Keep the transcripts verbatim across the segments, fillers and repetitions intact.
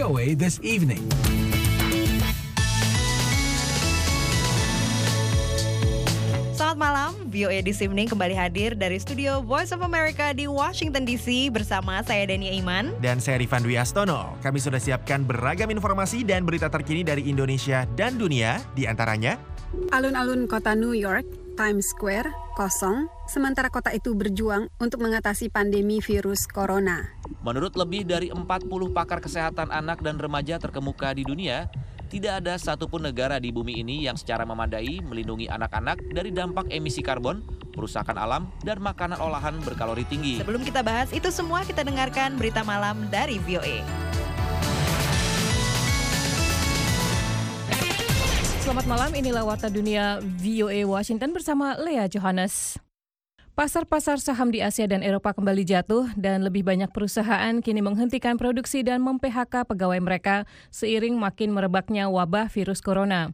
O A This Evening. Selamat malam, V O A This Evening kembali hadir dari studio Voice of America di Washington D C bersama saya Dania Iman. Dan saya Rifan Dwi Astono. Kami sudah siapkan beragam informasi dan berita terkini dari Indonesia dan dunia, di antaranya alun-alun kota New York, Times Square, kosong, sementara kota itu berjuang untuk mengatasi pandemi virus corona. Menurut lebih dari empat puluh pakar kesehatan anak dan remaja terkemuka di dunia, tidak ada satupun negara di bumi ini yang secara memadai melindungi anak-anak dari dampak emisi karbon, perusakan alam, dan makanan olahan berkalori tinggi. Sebelum kita bahas itu semua, kita dengarkan berita malam dari V O A. Selamat malam, inilah Warta Dunia V O A Washington bersama Lea Johannes. Pasar-pasar saham di Asia dan Eropa kembali jatuh dan lebih banyak perusahaan kini menghentikan produksi dan mem-P H K pegawai mereka seiring makin merebaknya wabah virus corona.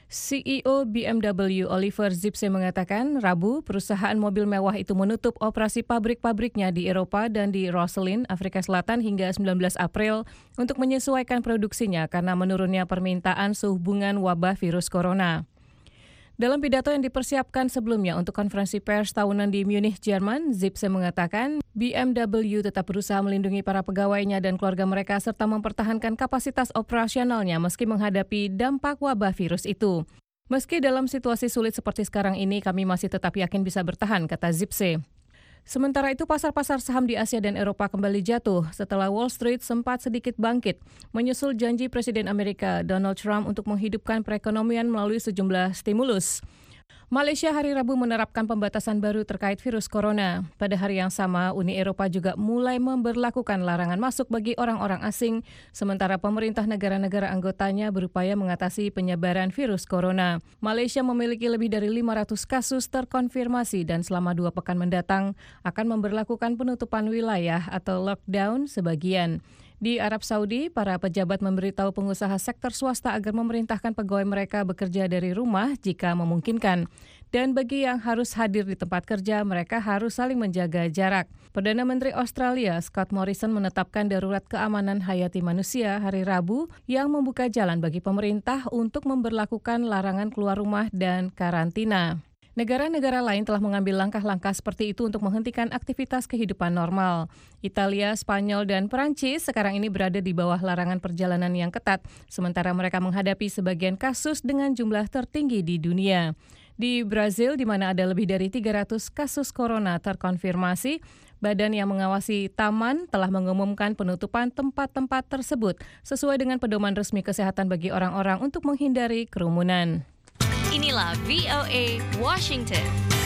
C E O B M W Oliver Zipse mengatakan Rabu perusahaan mobil mewah itu menutup operasi pabrik-pabriknya di Eropa dan di Roslyn, Afrika Selatan hingga sembilan belas April untuk menyesuaikan produksinya karena menurunnya permintaan sehubungan wabah virus corona. Dalam pidato yang dipersiapkan sebelumnya untuk konferensi pers tahunan di Munich, Jerman, Zipse mengatakan B M W tetap berusaha melindungi para pegawainya dan keluarga mereka serta mempertahankan kapasitas operasionalnya meski menghadapi dampak wabah virus itu. Meski dalam situasi sulit seperti sekarang ini, kami masih tetap yakin bisa bertahan, kata Zipse. Sementara itu, pasar-pasar saham di Asia dan Eropa kembali jatuh setelah Wall Street sempat sedikit bangkit, menyusul janji Presiden Amerika Donald Trump untuk menghidupkan perekonomian melalui sejumlah stimulus. Malaysia hari Rabu menerapkan pembatasan baru terkait virus corona. Pada hari yang sama, Uni Eropa juga mulai memberlakukan larangan masuk bagi orang-orang asing, sementara pemerintah negara-negara anggotanya berupaya mengatasi penyebaran virus corona. Malaysia memiliki lebih dari lima ratus kasus terkonfirmasi dan selama dua pekan mendatang akan memberlakukan penutupan wilayah atau lockdown sebagian. Di Arab Saudi, para pejabat memberitahu pengusaha sektor swasta agar memerintahkan pegawai mereka bekerja dari rumah jika memungkinkan. Dan bagi yang harus hadir di tempat kerja, mereka harus saling menjaga jarak. Perdana Menteri Australia Scott Morrison menetapkan darurat keamanan hayati manusia hari Rabu yang membuka jalan bagi pemerintah untuk memberlakukan larangan keluar rumah dan karantina. Negara-negara lain telah mengambil langkah-langkah seperti itu untuk menghentikan aktivitas kehidupan normal. Italia, Spanyol, dan Perancis sekarang ini berada di bawah larangan perjalanan yang ketat, sementara mereka menghadapi sebagian kasus dengan jumlah tertinggi di dunia. Di Brazil, di mana ada lebih dari tiga ratus kasus corona terkonfirmasi, badan yang mengawasi taman telah mengumumkan penutupan tempat-tempat tersebut sesuai dengan pedoman resmi kesehatan bagi orang-orang untuk menghindari kerumunan. Inilah V O A Washington.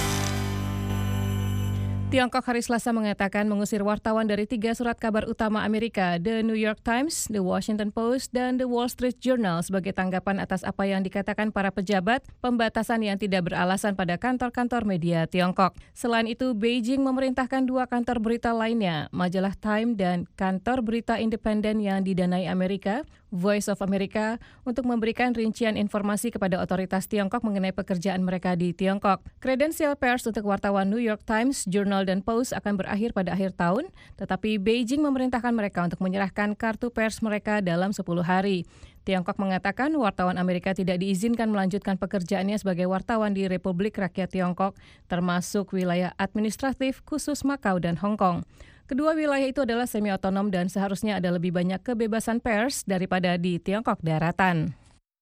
Tiongkok hari Selasa mengatakan mengusir wartawan dari tiga surat kabar utama Amerika, The New York Times, The Washington Post, dan The Wall Street Journal sebagai tanggapan atas apa yang dikatakan para pejabat pembatasan yang tidak beralasan pada kantor-kantor media Tiongkok. Selain itu, Beijing memerintahkan dua kantor berita lainnya, majalah Time dan kantor berita independen yang didanai Amerika, Voice of America, untuk memberikan rincian informasi kepada otoritas Tiongkok mengenai pekerjaan mereka di Tiongkok. Kredensial pers untuk wartawan New York Times, Journal, dan Post akan berakhir pada akhir tahun, tetapi Beijing memerintahkan mereka untuk menyerahkan kartu pers mereka dalam sepuluh hari. Tiongkok mengatakan wartawan Amerika tidak diizinkan melanjutkan pekerjaannya sebagai wartawan di Republik Rakyat Tiongkok, termasuk wilayah administratif khusus Makau dan Hong Kong. Kedua wilayah itu adalah semi-otonom dan seharusnya ada lebih banyak kebebasan pers daripada di Tiongkok daratan.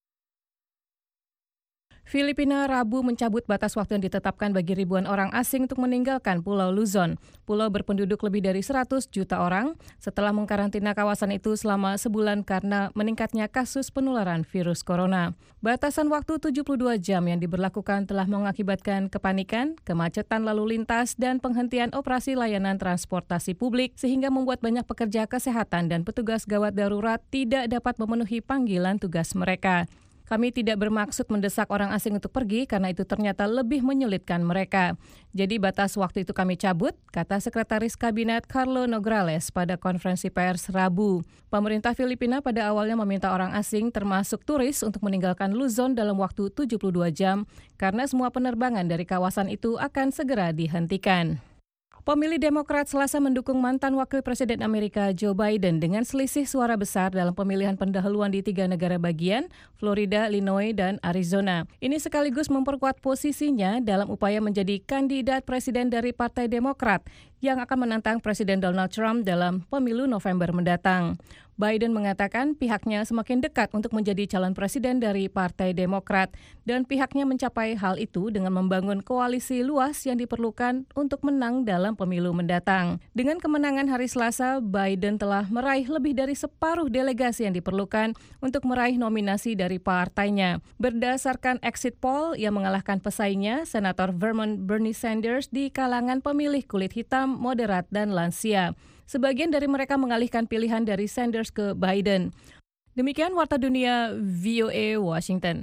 Filipina Rabu mencabut batas waktu yang ditetapkan bagi ribuan orang asing untuk meninggalkan Pulau Luzon. Pulau berpenduduk lebih dari seratus juta orang setelah mengkarantina kawasan itu selama sebulan karena meningkatnya kasus penularan virus corona. Batasan waktu tujuh puluh dua jam yang diberlakukan telah mengakibatkan kepanikan, kemacetan lalu lintas, dan penghentian operasi layanan transportasi publik sehingga membuat banyak pekerja kesehatan dan petugas gawat darurat tidak dapat memenuhi panggilan tugas mereka. Kami tidak bermaksud mendesak orang asing untuk pergi karena itu ternyata lebih menyulitkan mereka. Jadi batas waktu itu kami cabut, kata Sekretaris Kabinet Carlo Nograles pada konferensi pers Rabu. Pemerintah Filipina pada awalnya meminta orang asing termasuk turis untuk meninggalkan Luzon dalam waktu tujuh puluh dua jam karena semua penerbangan dari kawasan itu akan segera dihentikan. Pemilih Demokrat Selasa mendukung mantan Wakil Presiden Amerika Joe Biden dengan selisih suara besar dalam pemilihan pendahuluan di tiga negara bagian, Florida, Illinois, dan Arizona. Ini sekaligus memperkuat posisinya dalam upaya menjadi kandidat presiden dari Partai Demokrat yang akan menantang Presiden Donald Trump dalam pemilu November mendatang. Biden mengatakan pihaknya semakin dekat untuk menjadi calon presiden dari Partai Demokrat dan pihaknya mencapai hal itu dengan membangun koalisi luas yang diperlukan untuk menang dalam pemilu mendatang. Dengan kemenangan hari Selasa, Biden telah meraih lebih dari separuh delegasi yang diperlukan untuk meraih nominasi dari partainya. Berdasarkan exit poll yang mengalahkan pesaingnya, Senator Vermont Bernie Sanders di kalangan pemilih kulit hitam, moderat, dan lansia. Sebagian dari mereka mengalihkan pilihan dari Sanders ke Biden. Demikian Warta Dunia V O A Washington.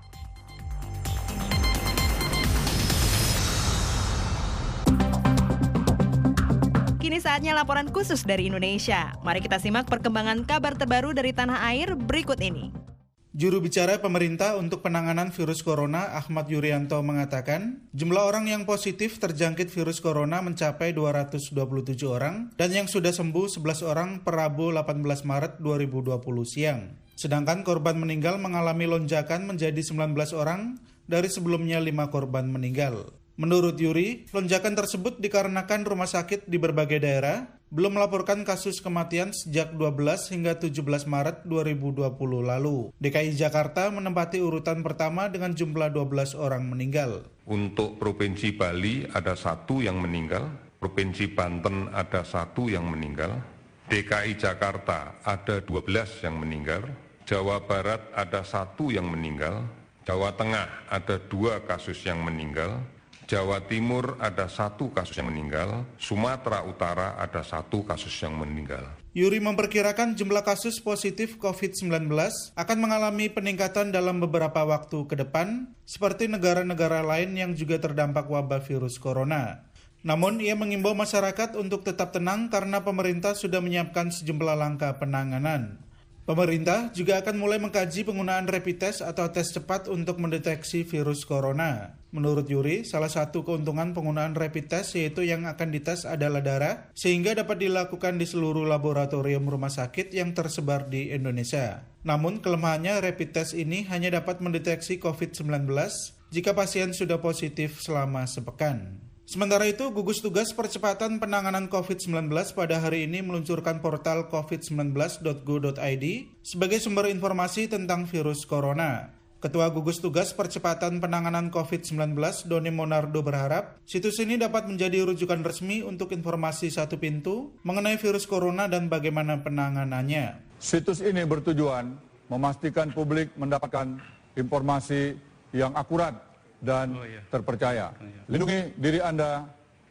Kini saatnya laporan khusus dari Indonesia. Mari kita simak perkembangan kabar terbaru dari tanah air berikut ini. Juru bicara pemerintah untuk penanganan virus corona, Ahmad Yuryanto, mengatakan jumlah orang yang positif terjangkit virus corona mencapai dua ratus dua puluh tujuh orang dan yang sudah sembuh sebelas orang per Rabu delapan belas Maret dua ribu dua puluh siang. Sedangkan korban meninggal mengalami lonjakan menjadi sembilan belas orang dari sebelumnya lima korban meninggal. Menurut Yuri, lonjakan tersebut dikarenakan rumah sakit di berbagai daerah belum melaporkan kasus kematian sejak dua belas hingga tujuh belas Maret dua ribu dua puluh lalu. D K I Jakarta menempati urutan pertama dengan jumlah dua belas orang meninggal. Untuk Provinsi Bali ada satu yang meninggal, Provinsi Banten ada satu yang meninggal, D K I Jakarta ada dua belas yang meninggal, Jawa Barat ada satu yang meninggal, Jawa Tengah ada dua kasus yang meninggal, Jawa Timur ada satu kasus yang meninggal, Sumatera Utara ada satu kasus yang meninggal. Yuri memperkirakan jumlah kasus positif covid sembilan belas akan mengalami peningkatan dalam beberapa waktu ke depan, seperti negara-negara lain yang juga terdampak wabah virus corona. Namun, ia mengimbau masyarakat untuk tetap tenang karena pemerintah sudah menyiapkan sejumlah langkah penanganan. Pemerintah juga akan mulai mengkaji penggunaan rapid test atau tes cepat untuk mendeteksi virus corona. Menurut Yuri, salah satu keuntungan penggunaan rapid test yaitu yang akan dites adalah darah, sehingga dapat dilakukan di seluruh laboratorium rumah sakit yang tersebar di Indonesia. Namun kelemahannya rapid test ini hanya dapat mendeteksi covid sembilan belas jika pasien sudah positif selama sepekan. Sementara itu, gugus tugas percepatan penanganan covid sembilan belas pada hari ini meluncurkan portal covid sembilan belas dot go dot i d sebagai sumber informasi tentang virus corona. Ketua Gugus Tugas Percepatan Penanganan covid sembilan belas, Doni Monardo, berharap situs ini dapat menjadi rujukan resmi untuk informasi satu pintu mengenai virus corona dan bagaimana penanganannya. Situs ini bertujuan memastikan publik mendapatkan informasi yang akurat dan oh, iya. terpercaya. Lindungi diri Anda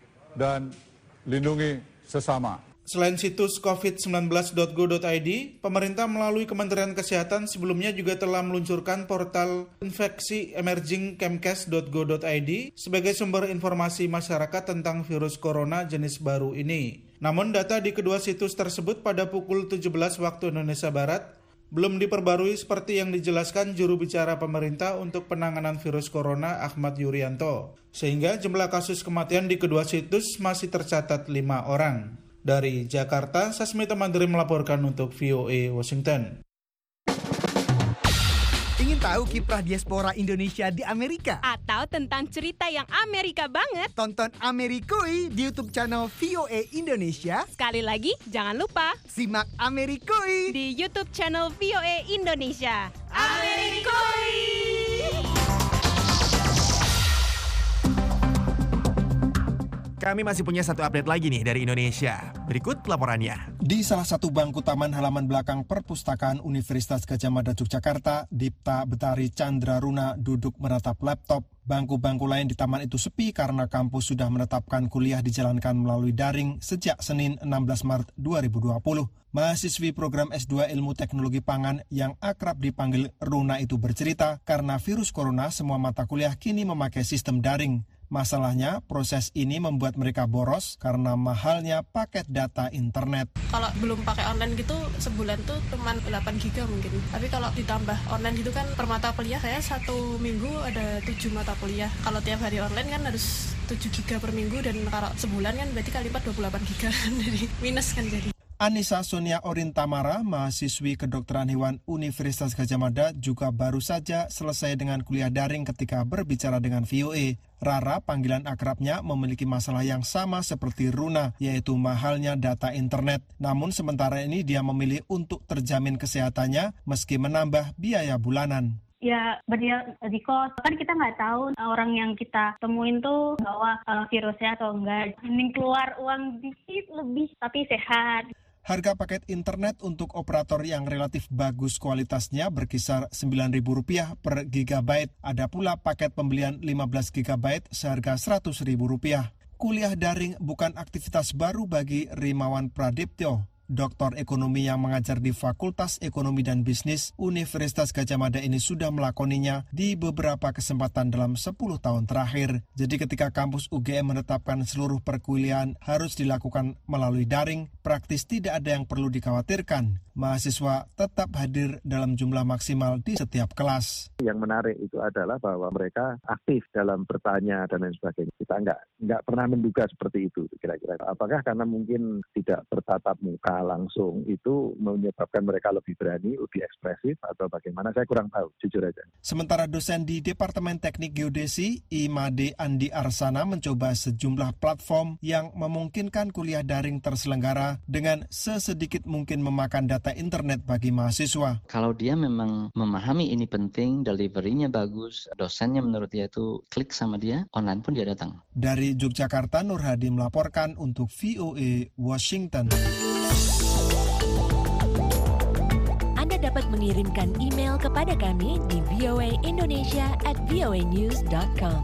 dan lindungi sesama. Selain situs covid sembilan belas dot go dot i d, pemerintah melalui Kementerian Kesehatan sebelumnya juga telah meluncurkan portal infeksi emerging kemkes dot go dot i d sebagai sumber informasi masyarakat tentang virus corona jenis baru ini. Namun data di kedua situs tersebut pada pukul tujuh belas waktu Indonesia Barat belum diperbarui seperti yang dijelaskan juru bicara pemerintah untuk penanganan virus corona Ahmad Yuryanto. Sehingga jumlah kasus kematian di kedua situs masih tercatat lima orang. Dari Jakarta, Sasmita Mandri melaporkan untuk V O A Washington. Ingin tahu kiprah diaspora Indonesia di Amerika? Atau tentang cerita yang Amerika banget? Tonton Amerikui di YouTube channel V O A Indonesia. Sekali lagi, jangan lupa simak Amerikui di YouTube channel V O A Indonesia. Amerikui! Kami masih punya satu update lagi nih dari Indonesia. Berikut laporannya. Di salah satu bangku taman halaman belakang Perpustakaan Universitas Gadjah Mada Yogyakarta, Dipta Betari Chandra Runa duduk menatap laptop. Bangku-bangku lain di taman itu sepi karena kampus sudah menetapkan kuliah dijalankan melalui daring sejak Senin enam belas Maret dua ribu dua puluh. Mahasiswi program S dua Ilmu Teknologi Pangan yang akrab dipanggil Runa itu bercerita karena virus corona semua mata kuliah kini memakai sistem daring. Masalahnya, proses ini membuat mereka boros karena mahalnya paket data internet. Kalau belum pakai online gitu, sebulan tuh cuma delapan giga mungkin. Tapi kalau ditambah online gitu kan per mata kuliah, saya satu minggu ada tujuh mata kuliah. Kalau tiap hari online kan harus tujuh giga per minggu, dan kalau sebulan kan berarti kali lipat dua puluh delapan giga. Jadi minus kan jadi. Anissa Sonia Orintamara, mahasiswi kedokteran hewan Universitas Gadjah Mada, juga baru saja selesai dengan kuliah daring ketika berbicara dengan V O A. Rara, panggilan akrabnya, memiliki masalah yang sama seperti Runa, yaitu mahalnya data internet. Namun sementara ini dia memilih untuk terjamin kesehatannya meski menambah biaya bulanan. Ya berisiko, kan kita nggak tahu orang yang kita temuin tuh bawa uh, virusnya atau enggak. Mending keluar uang dikit lebih tapi sehat. Harga paket internet untuk operator yang relatif bagus kualitasnya berkisar sembilan ribu rupiah per gigabyte. Ada pula paket pembelian lima belas gigabyte seharga seratus ribu rupiah. Kuliah daring bukan aktivitas baru bagi Rimawan Pradiptyo, doktor ekonomi yang mengajar di Fakultas Ekonomi dan Bisnis Universitas Gadjah Mada ini sudah melakoninya di beberapa kesempatan dalam sepuluh tahun terakhir. Jadi ketika kampus U G M menetapkan seluruh perkuliahan harus dilakukan melalui daring, praktis tidak ada yang perlu dikhawatirkan. Mahasiswa tetap hadir dalam jumlah maksimal di setiap kelas. Yang menarik itu adalah bahwa mereka aktif dalam bertanya dan lain sebagainya. Kita nggak nggak pernah menduga seperti itu kira-kira. Apakah karena mungkin tidak bertatap muka langsung itu menyebabkan mereka lebih berani, lebih ekspresif atau bagaimana? Saya kurang tahu, jujur aja. Sementara dosen di Departemen Teknik Geodesi, Imade Andi Arsana, mencoba sejumlah platform yang memungkinkan kuliah daring terselenggara dengan sesedikit mungkin memakan data internet bagi mahasiswa. Kalau dia memang memahami ini penting, delivery-nya bagus, dosennya menurut dia itu klik sama dia, online pun dia datang. Dari Yogyakarta, Nur Hadi melaporkan untuk V O A Washington. Anda dapat mengirimkan email kepada kami di v o a indonesia at v o a news dot com.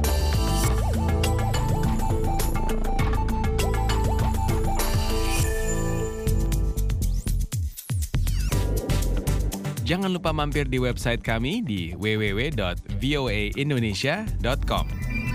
Jangan lupa mampir di website kami di w w w dot v o a indonesia dot com.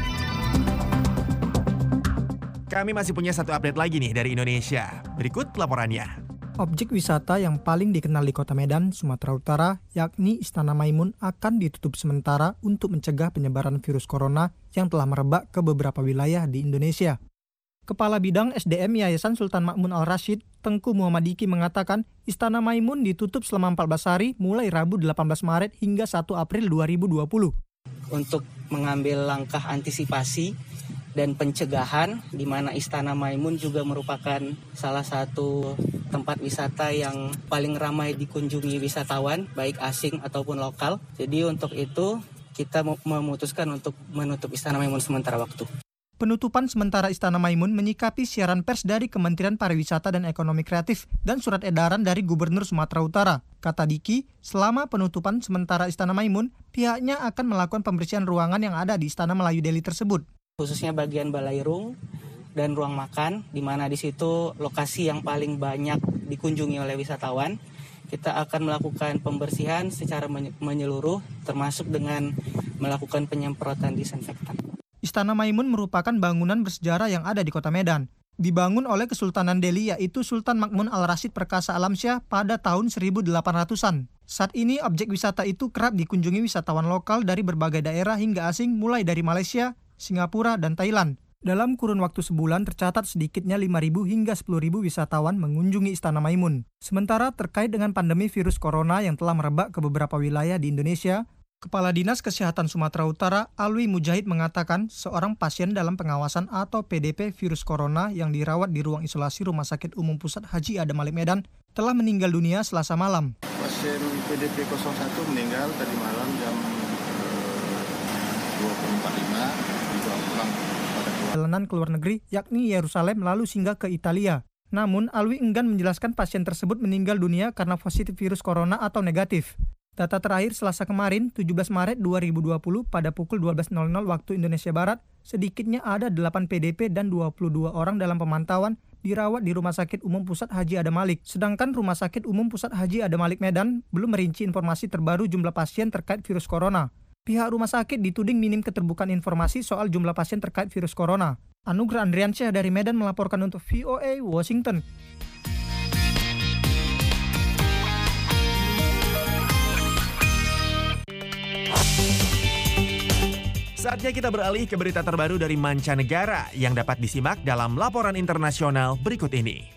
Kami masih punya satu update lagi nih dari Indonesia. Berikut laporannya. Objek wisata yang paling dikenal di Kota Medan, Sumatera Utara, yakni Istana Maimun, akan ditutup sementara untuk mencegah penyebaran virus corona yang telah merebak ke beberapa wilayah di Indonesia. Kepala Bidang S D M Yayasan Sultan Makmun Al-Rashid, Tengku Muhammad Diki, mengatakan Istana Maimun ditutup selama empat belas hari mulai Rabu delapan belas Maret hingga satu April dua ribu dua puluh. Untuk mengambil langkah antisipasi dan pencegahan, di mana Istana Maimun juga merupakan salah satu tempat wisata yang paling ramai dikunjungi wisatawan, baik asing ataupun lokal. Jadi untuk itu kita memutuskan untuk menutup Istana Maimun sementara waktu. Penutupan sementara Istana Maimun menyikapi siaran pers dari Kementerian Pariwisata dan Ekonomi Kreatif dan surat edaran dari Gubernur Sumatera Utara. Kata Diki, selama penutupan sementara Istana Maimun, pihaknya akan melakukan pembersihan ruangan yang ada di Istana Melayu Deli tersebut. Khususnya bagian balairung dan ruang makan, di mana di situ lokasi yang paling banyak dikunjungi oleh wisatawan. Kita akan melakukan pembersihan secara menyeluruh, termasuk dengan melakukan penyemprotan disinfektan. Istana Maimun merupakan bangunan bersejarah yang ada di Kota Medan. Dibangun oleh Kesultanan Delhi, yaitu Sultan Makmun Al-Rashid Perkasa Alamsyah pada tahun seribu delapan ratusan. Saat ini objek wisata itu kerap dikunjungi wisatawan lokal dari berbagai daerah hingga asing, mulai dari Malaysia, Singapura, dan Thailand. Dalam kurun waktu sebulan tercatat sedikitnya lima ribu hingga sepuluh ribu wisatawan mengunjungi Istana Maimun. Sementara terkait dengan pandemi virus corona yang telah merebak ke beberapa wilayah di Indonesia, Kepala Dinas Kesehatan Sumatera Utara, Alwi Mujahid, mengatakan seorang pasien dalam pengawasan atau P D P virus corona yang dirawat di ruang isolasi Rumah Sakit Umum Pusat Haji Adam Malik Medan telah meninggal dunia Selasa malam. Pasien P D P nol satu meninggal tadi malam jam dua puluh empat lima dibawa pulang pada perjalanan ke luar negeri, yakni Yerusalem, lalu singgah ke Italia. Namun, Alwi enggan menjelaskan pasien tersebut meninggal dunia karena positif virus corona atau negatif. Data terakhir Selasa kemarin, tujuh belas Maret dua ribu dua puluh, pada pukul dua belas waktu Indonesia Barat, sedikitnya ada delapan P D P dan dua puluh dua orang dalam pemantauan dirawat di Rumah Sakit Umum Pusat Haji Adam Malik. Sedangkan Rumah Sakit Umum Pusat Haji Adam Malik Medan belum merinci informasi terbaru jumlah pasien terkait virus corona. Pihak rumah sakit dituding minim keterbukaan informasi soal jumlah pasien terkait virus corona. Anugrah Andriansyah dari Medan melaporkan untuk V O A Washington. Saatnya kita beralih ke berita terbaru dari mancanegara yang dapat disimak dalam laporan internasional berikut ini.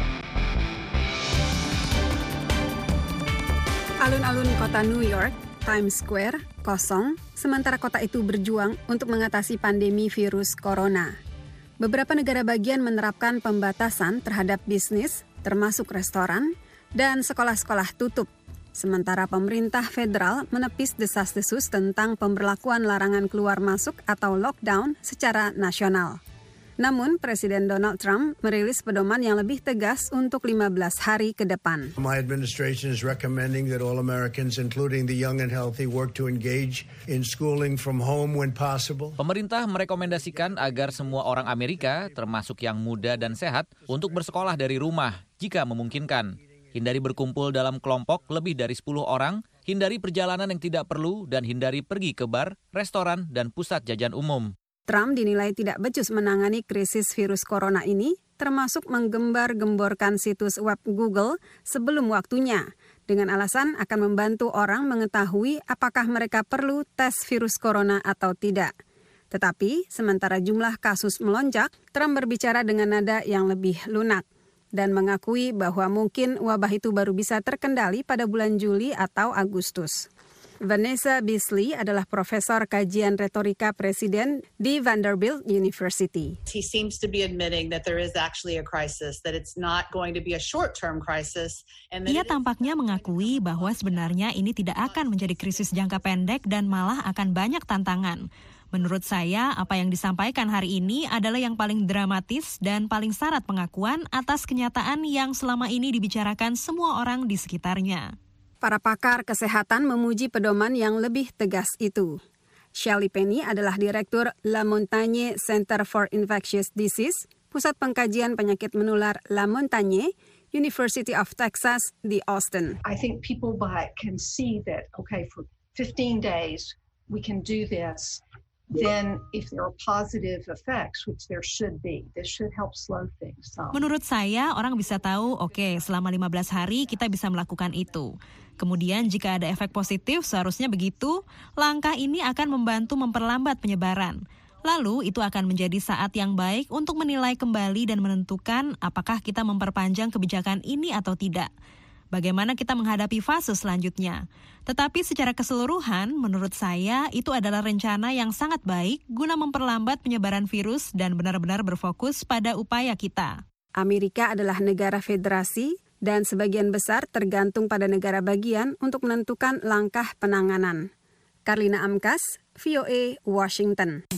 Alun-alun kota New York, Times Square, kosong, sementara kota itu berjuang untuk mengatasi pandemi virus corona. Beberapa negara bagian menerapkan pembatasan terhadap bisnis, termasuk restoran, dan sekolah-sekolah tutup. Sementara pemerintah federal menepis desas-desus tentang pemberlakuan larangan keluar masuk atau lockdown secara nasional. Namun, Presiden Donald Trump merilis pedoman yang lebih tegas untuk lima belas hari ke depan. My administration is recommending that all Americans, including the young and healthy, work to engage in schooling from home when possible. Pemerintah merekomendasikan agar semua orang Amerika, termasuk yang muda dan sehat, untuk bersekolah dari rumah jika memungkinkan. Hindari berkumpul dalam kelompok lebih dari sepuluh orang, hindari perjalanan yang tidak perlu, dan hindari pergi ke bar, restoran, dan pusat jajan umum. Trump dinilai tidak becus menangani krisis virus corona ini, termasuk menggembar-gemborkan situs web Google sebelum waktunya, dengan alasan akan membantu orang mengetahui apakah mereka perlu tes virus corona atau tidak. Tetapi, sementara jumlah kasus melonjak, Trump berbicara dengan nada yang lebih lunak dan mengakui bahwa mungkin wabah itu baru bisa terkendali pada bulan Juli atau Agustus. Vanessa Beasley adalah profesor kajian retorika presiden di Vanderbilt University. He seems to be admitting that there is actually a crisis, that it's not going to be a short-term crisis. And Ia tampaknya mengakui bahwa sebenarnya ini tidak akan menjadi krisis jangka pendek dan malah akan banyak tantangan. Menurut saya, apa yang disampaikan hari ini adalah yang paling dramatis dan paling syarat pengakuan atas kenyataan yang selama ini dibicarakan semua orang di sekitarnya. Para pakar kesehatan memuji pedoman yang lebih tegas itu. Shelley Penny adalah Direktur La Montagne Center for Infectious Disease, Pusat Pengkajian Penyakit Menular La Montagne, University of Texas di Austin. I think people by can see that, okay, for fifteen days we can do this. Then if there are positive effects, which there should be, this should help slow things down. Menurut saya, orang bisa tahu, oke, okay, selama lima belas hari kita bisa melakukan itu. Kemudian jika ada efek positif, seharusnya begitu, langkah ini akan membantu memperlambat penyebaran. Lalu itu akan menjadi saat yang baik untuk menilai kembali dan menentukan apakah kita memperpanjang kebijakan ini atau tidak. Bagaimana kita menghadapi fase selanjutnya. Tetapi secara keseluruhan, menurut saya itu adalah rencana yang sangat baik guna memperlambat penyebaran virus dan benar-benar berfokus pada upaya kita. Amerika adalah negara federasi dan sebagian besar tergantung pada negara bagian untuk menentukan langkah penanganan. Karlina Amkas, V O A, Washington.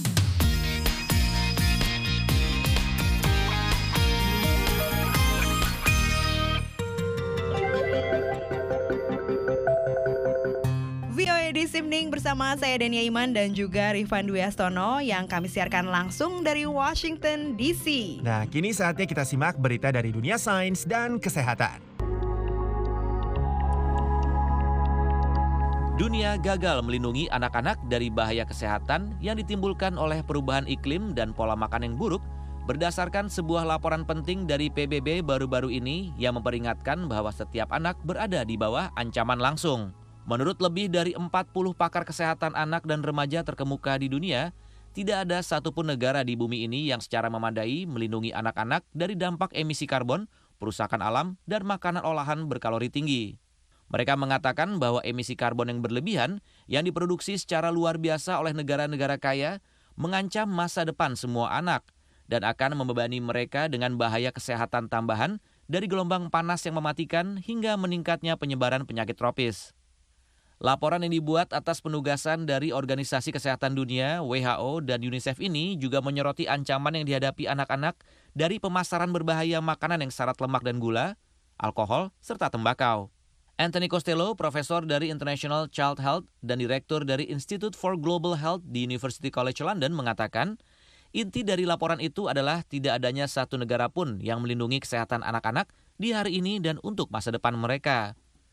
V O A This Evening bersama saya Dania Iman dan juga Rifan Dwi Astono yang kami siarkan langsung dari Washington D C. Nah, kini saatnya kita simak berita dari dunia sains dan kesehatan. Dunia gagal melindungi anak-anak dari bahaya kesehatan yang ditimbulkan oleh perubahan iklim dan pola makan yang buruk berdasarkan sebuah laporan penting dari P B B baru-baru ini yang memperingatkan bahwa setiap anak berada di bawah ancaman langsung. Menurut lebih dari empat puluh pakar kesehatan anak dan remaja terkemuka di dunia, tidak ada satupun negara di bumi ini yang secara memadai melindungi anak-anak dari dampak emisi karbon, perusakan alam, dan makanan olahan berkalori tinggi. Mereka mengatakan bahwa emisi karbon yang berlebihan yang diproduksi secara luar biasa oleh negara-negara kaya mengancam masa depan semua anak dan akan membebani mereka dengan bahaya kesehatan tambahan dari gelombang panas yang mematikan hingga meningkatnya penyebaran penyakit tropis. Laporan yang dibuat atas penugasan dari Organisasi Kesehatan Dunia, W H O, dan UNICEF ini juga menyoroti ancaman yang dihadapi anak-anak dari pemasaran berbahaya makanan yang syarat lemak dan gula, alkohol, serta tembakau. Anthony Costello, profesor dari International Child Health dan direktur dari Institute for Global Health di University College London mengatakan, inti dari laporan itu adalah tidak adanya satu negara pun yang melindungi kesehatan anak-anak di hari ini dan untuk masa depan mereka.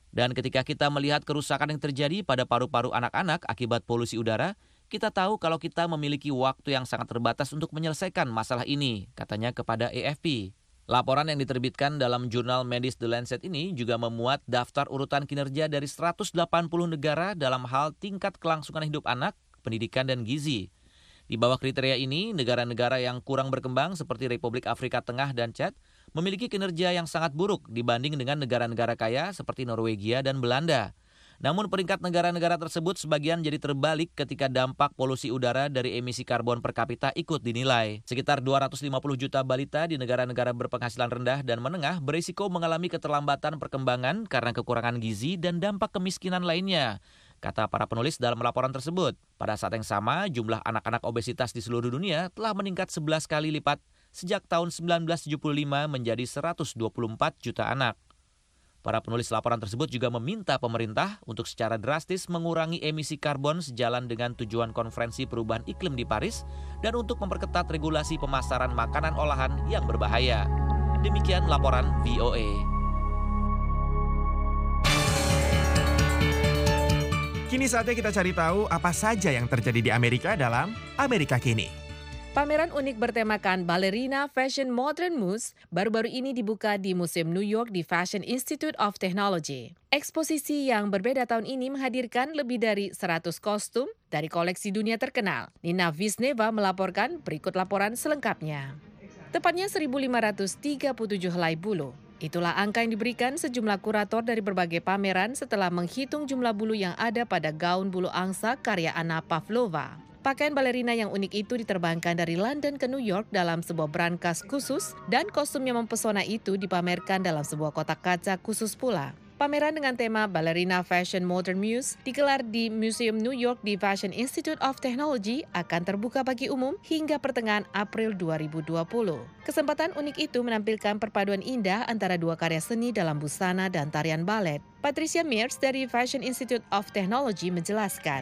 Dan ketika kita melihat kerusakan yang terjadi pada paru-paru anak-anak akibat polusi udara, kita tahu kalau kita memiliki waktu yang sangat terbatas untuk menyelesaikan masalah ini, katanya kepada A F P. Laporan yang diterbitkan dalam jurnal medis The Lancet ini juga memuat daftar urutan kinerja dari seratus delapan puluh negara dalam hal tingkat kelangsungan hidup anak, pendidikan, dan gizi. Di bawah kriteria ini, negara-negara yang kurang berkembang seperti Republik Afrika Tengah dan Chad memiliki kinerja yang sangat buruk dibanding dengan negara-negara kaya seperti Norwegia dan Belanda. Namun peringkat negara-negara tersebut sebagian jadi terbalik ketika dampak polusi udara dari emisi karbon per kapita ikut dinilai. Sekitar dua ratus lima puluh juta balita di negara-negara berpenghasilan rendah dan menengah berisiko mengalami keterlambatan perkembangan karena kekurangan gizi dan dampak kemiskinan lainnya, kata para penulis dalam laporan tersebut. Pada saat yang sama, jumlah anak-anak obesitas di seluruh dunia telah meningkat sebelas kali lipat sejak tahun sembilan belas tujuh puluh lima menjadi seratus dua puluh empat juta anak. Para penulis laporan tersebut juga meminta pemerintah untuk secara drastis mengurangi emisi karbon sejalan dengan tujuan Konferensi Perubahan Iklim di Paris dan untuk memperketat regulasi pemasaran makanan olahan yang berbahaya. Demikian laporan V O A. Kini saatnya kita cari tahu apa saja yang terjadi di Amerika dalam Amerika Kini. Pameran unik bertemakan Ballerina Fashion Modern Muse baru-baru ini dibuka di Museum New York di Fashion Institute of Technology. Eksposisi yang berbeda tahun ini menghadirkan lebih dari seratus kostum dari koleksi dunia terkenal. Nina Visneva melaporkan berikut laporan selengkapnya. Tepatnya seribu lima ratus tiga puluh tujuh helai bulu. Itulah angka yang diberikan sejumlah kurator dari berbagai pameran setelah menghitung jumlah bulu yang ada pada gaun bulu angsa karya Anna Pavlova. Pakaian balerina yang unik itu diterbangkan dari London ke New York dalam sebuah brankas khusus dan kostum yang mempesona itu dipamerkan dalam sebuah kotak kaca khusus pula. Pameran dengan tema Ballerina Fashion Modern Muse digelar di Museum New York di Fashion Institute of Technology akan terbuka bagi umum hingga pertengahan April dua ribu dua puluh. Kesempatan unik itu menampilkan perpaduan indah antara dua karya seni dalam busana dan tarian balet. Patricia Mears dari Fashion Institute of Technology menjelaskan.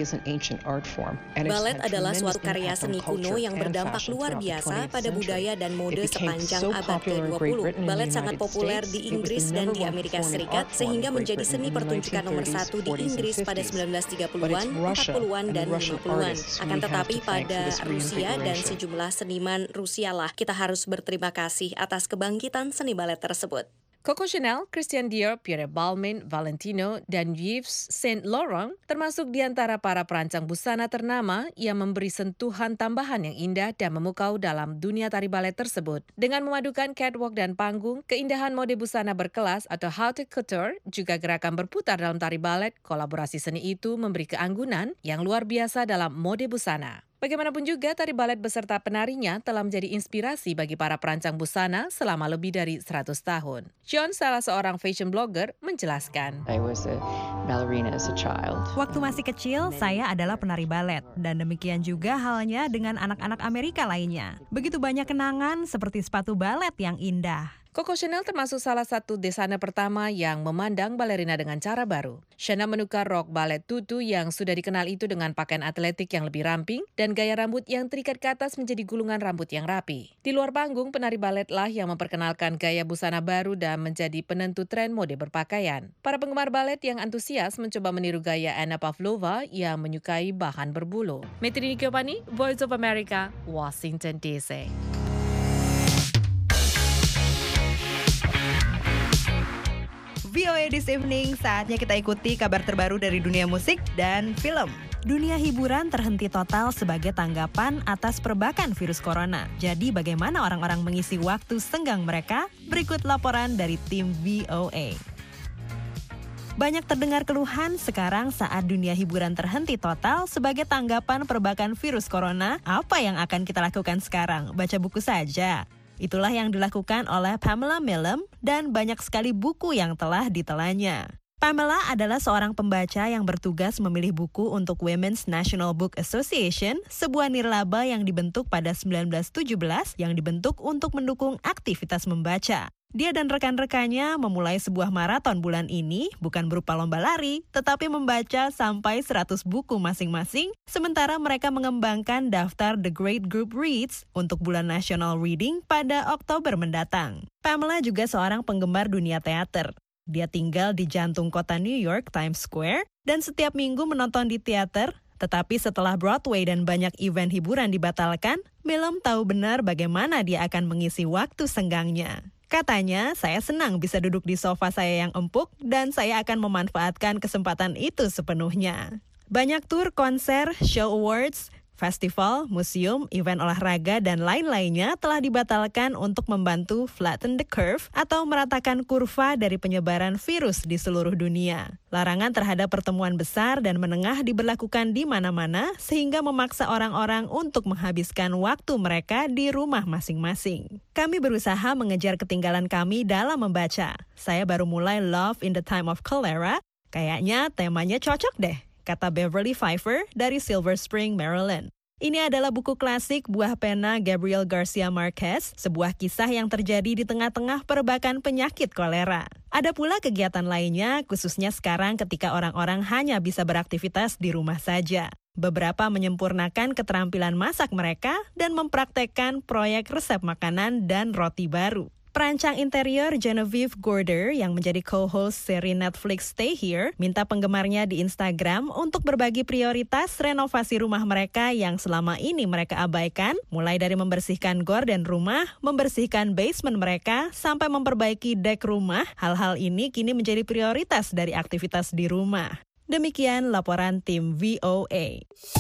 Balet adalah suatu karya seni kuno yang berdampak luar biasa pada budaya dan mode sepanjang abad ke dua puluh. Balet sangat populer di Inggris dan di Amerika Serikat sehingga menjadi seni pertunjukan nomor satu di Inggris pada sembilan belas tiga puluhan, empat puluhan, dan lima puluhan. Akan tetapi pada Rusia dan sejumlah seniman Rusia lah kita harus berterima kasih atas kebangkitan seni balet tersebut. Coco Chanel, Christian Dior, Pierre Balmain, Valentino, dan Yves Saint Laurent termasuk di antara para perancang busana ternama yang memberi sentuhan tambahan yang indah dan memukau dalam dunia tari balet tersebut. Dengan memadukan catwalk dan panggung, keindahan mode busana berkelas atau haute couture, juga gerakan berputar dalam tari balet, kolaborasi seni itu memberi keanggunan yang luar biasa dalam mode busana. Bagaimanapun juga, tari balet beserta penarinya telah menjadi inspirasi bagi para perancang busana selama lebih dari seratus tahun. John, salah seorang fashion blogger, menjelaskan. I was a ballerina as a child. Waktu masih kecil, saya adalah penari balet. Dan demikian juga halnya dengan anak-anak Amerika lainnya. Begitu banyak kenangan seperti sepatu balet yang indah. Coco Chanel termasuk salah satu desainer pertama yang memandang balerina dengan cara baru. Chanel menukar rok balet tutu yang sudah dikenal itu dengan pakaian atletik yang lebih ramping dan gaya rambut yang terikat ke atas menjadi gulungan rambut yang rapi. Di luar panggung, penari baletlah yang memperkenalkan gaya busana baru dan menjadi penentu tren mode berpakaian. Para penggemar balet yang antusias mencoba meniru gaya Anna Pavlova yang menyukai bahan berbulu. Metri Nikyopani, Voice of America, Washington D C. V O A This Evening, saatnya kita ikuti kabar terbaru dari dunia musik dan film. Dunia hiburan terhenti total sebagai tanggapan atas perbakan virus corona. Jadi bagaimana orang-orang mengisi waktu senggang mereka? Berikut laporan dari tim V O A. Banyak terdengar keluhan sekarang saat dunia hiburan terhenti total sebagai tanggapan perbakan virus corona. Apa yang akan kita lakukan sekarang? Baca buku saja. Itulah yang dilakukan oleh Pamela Milam dan banyak sekali buku yang telah ditelannya. Pamela adalah seorang pembaca yang bertugas memilih buku untuk Women's National Book Association, sebuah nirlaba yang dibentuk pada sembilan belas tujuh belas yang dibentuk untuk mendukung aktivitas membaca. Dia dan rekan-rekannya memulai sebuah maraton bulan ini bukan berupa lomba lari, tetapi membaca sampai seratus buku masing-masing, sementara mereka mengembangkan daftar The Great Group Reads untuk bulan National Reading pada Oktober mendatang. Pamela juga seorang penggemar dunia teater. Dia tinggal di jantung kota New York, Times Square, dan setiap minggu menonton di teater. Tetapi setelah Broadway dan banyak event hiburan dibatalkan, belum tahu benar bagaimana dia akan mengisi waktu senggangnya. Katanya, saya senang bisa duduk di sofa saya yang empuk dan saya akan memanfaatkan kesempatan itu sepenuhnya. Banyak tur, konser, show awards, festival, museum, event olahraga, dan lain-lainnya telah dibatalkan untuk membantu flatten the curve atau meratakan kurva dari penyebaran virus di seluruh dunia. Larangan terhadap pertemuan besar dan menengah diberlakukan di mana-mana sehingga memaksa orang-orang untuk menghabiskan waktu mereka di rumah masing-masing. Kami berusaha mengejar ketinggalan kami dalam membaca. Saya baru mulai Love in the Time of Cholera, kayaknya temanya cocok deh, kata Beverly Pfeiffer dari Silver Spring, Maryland. Ini adalah buku klasik buah pena Gabriel Garcia Marquez, sebuah kisah yang terjadi di tengah-tengah perbakan penyakit kolera. Ada pula kegiatan lainnya, khususnya sekarang ketika orang-orang hanya bisa beraktivitas di rumah saja. Beberapa menyempurnakan keterampilan masak mereka dan mempraktekkan proyek resep makanan dan roti baru. Perancang interior Genevieve Gorder yang menjadi co-host seri Netflix Stay Here minta penggemarnya di Instagram untuk berbagi prioritas renovasi rumah mereka yang selama ini mereka abaikan, mulai dari membersihkan gorden rumah, membersihkan basement mereka, sampai memperbaiki dek rumah. Hal-hal ini kini menjadi prioritas dari aktivitas di rumah. Demikian laporan tim V O A.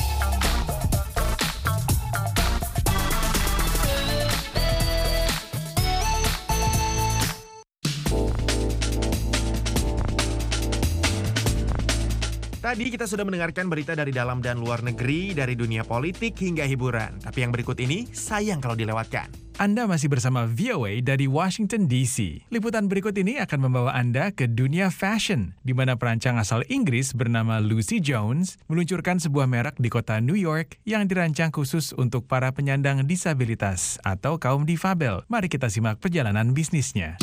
Tadi kita sudah mendengarkan berita dari dalam dan luar negeri, dari dunia politik hingga hiburan. Tapi yang berikut ini sayang kalau dilewatkan. Anda masih bersama V O A dari Washington D C. Liputan berikut ini akan membawa Anda ke dunia fashion, di mana perancang asal Inggris bernama Lucy Jones meluncurkan sebuah merek di kota New York yang dirancang khusus untuk para penyandang disabilitas atau kaum difabel. Mari kita simak perjalanan bisnisnya.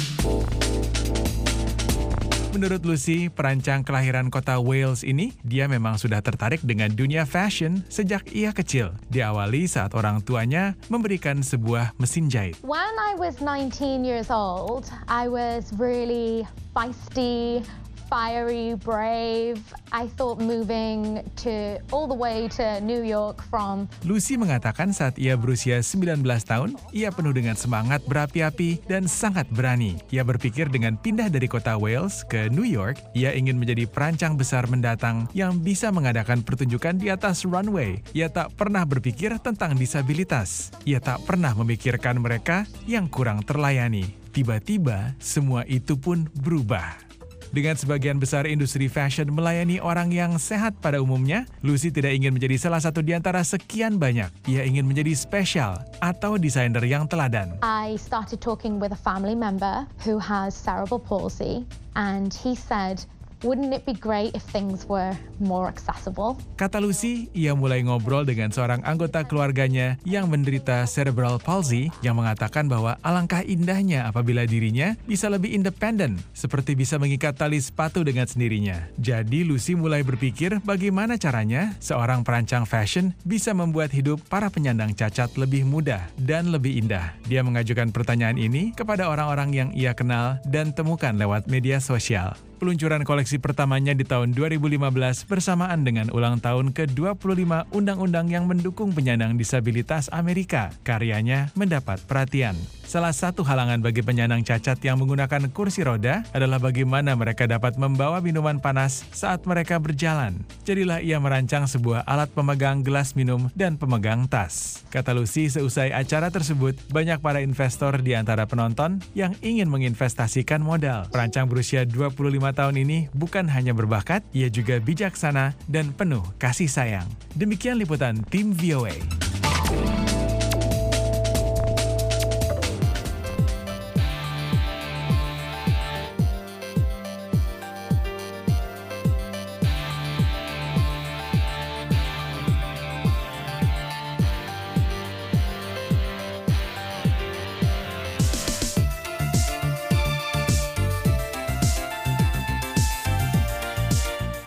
Menurut Lucy, perancang kelahiran kota Wales ini, dia memang sudah tertarik dengan dunia fashion sejak ia kecil. Diawali saat orang tuanya memberikan sebuah mesin jahit. When I was nineteen years old, I was really feisty, fiery, brave. I thought moving to all the way to New York from... Lucy mengatakan saat ia berusia sembilan belas tahun, ia penuh dengan semangat berapi-api dan sangat berani. Ia berpikir dengan pindah dari kota Wales ke New York, ia ingin menjadi perancang besar mendatang yang bisa mengadakan pertunjukan di atas runway. Ia tak pernah berpikir tentang disabilitas. Ia tak pernah memikirkan mereka yang kurang terlayani. Tiba-tiba, semua itu pun berubah. Dengan sebagian besar industri fashion melayani orang yang sehat pada umumnya, Lucy tidak ingin menjadi salah satu di antara sekian banyak. Ia ingin menjadi spesial atau desainer yang teladan. I started talking with a family member who has cerebral palsy, and he said, wouldn't it be great if things were more accessible? Kata Lucy, ia mulai ngobrol dengan seorang anggota keluarganya yang menderita cerebral palsy yang mengatakan bahwa alangkah indahnya apabila dirinya bisa lebih independen, seperti bisa mengikat tali sepatu dengan sendirinya. Jadi Lucy mulai berpikir bagaimana caranya seorang perancang fashion bisa membuat hidup para penyandang cacat lebih mudah dan lebih indah. Dia mengajukan pertanyaan ini kepada orang-orang yang ia kenal dan temukan lewat media sosial. Peluncuran koleksi pertamanya di tahun dua ribu lima belas bersamaan dengan ulang tahun ke dua puluh lima Undang-Undang yang mendukung penyandang disabilitas Amerika. Karyanya mendapat perhatian. Salah satu halangan bagi penyandang cacat yang menggunakan kursi roda adalah bagaimana mereka dapat membawa minuman panas saat mereka berjalan. Jadilah ia merancang sebuah alat pemegang gelas minum dan pemegang tas. Kata Lucy, seusai acara tersebut, banyak para investor di antara penonton yang ingin menginvestasikan modal. Perancang berusia dua puluh lima tahun ini bukan hanya berbakat, ia juga bijaksana dan penuh kasih sayang. Demikian liputan tim V O A.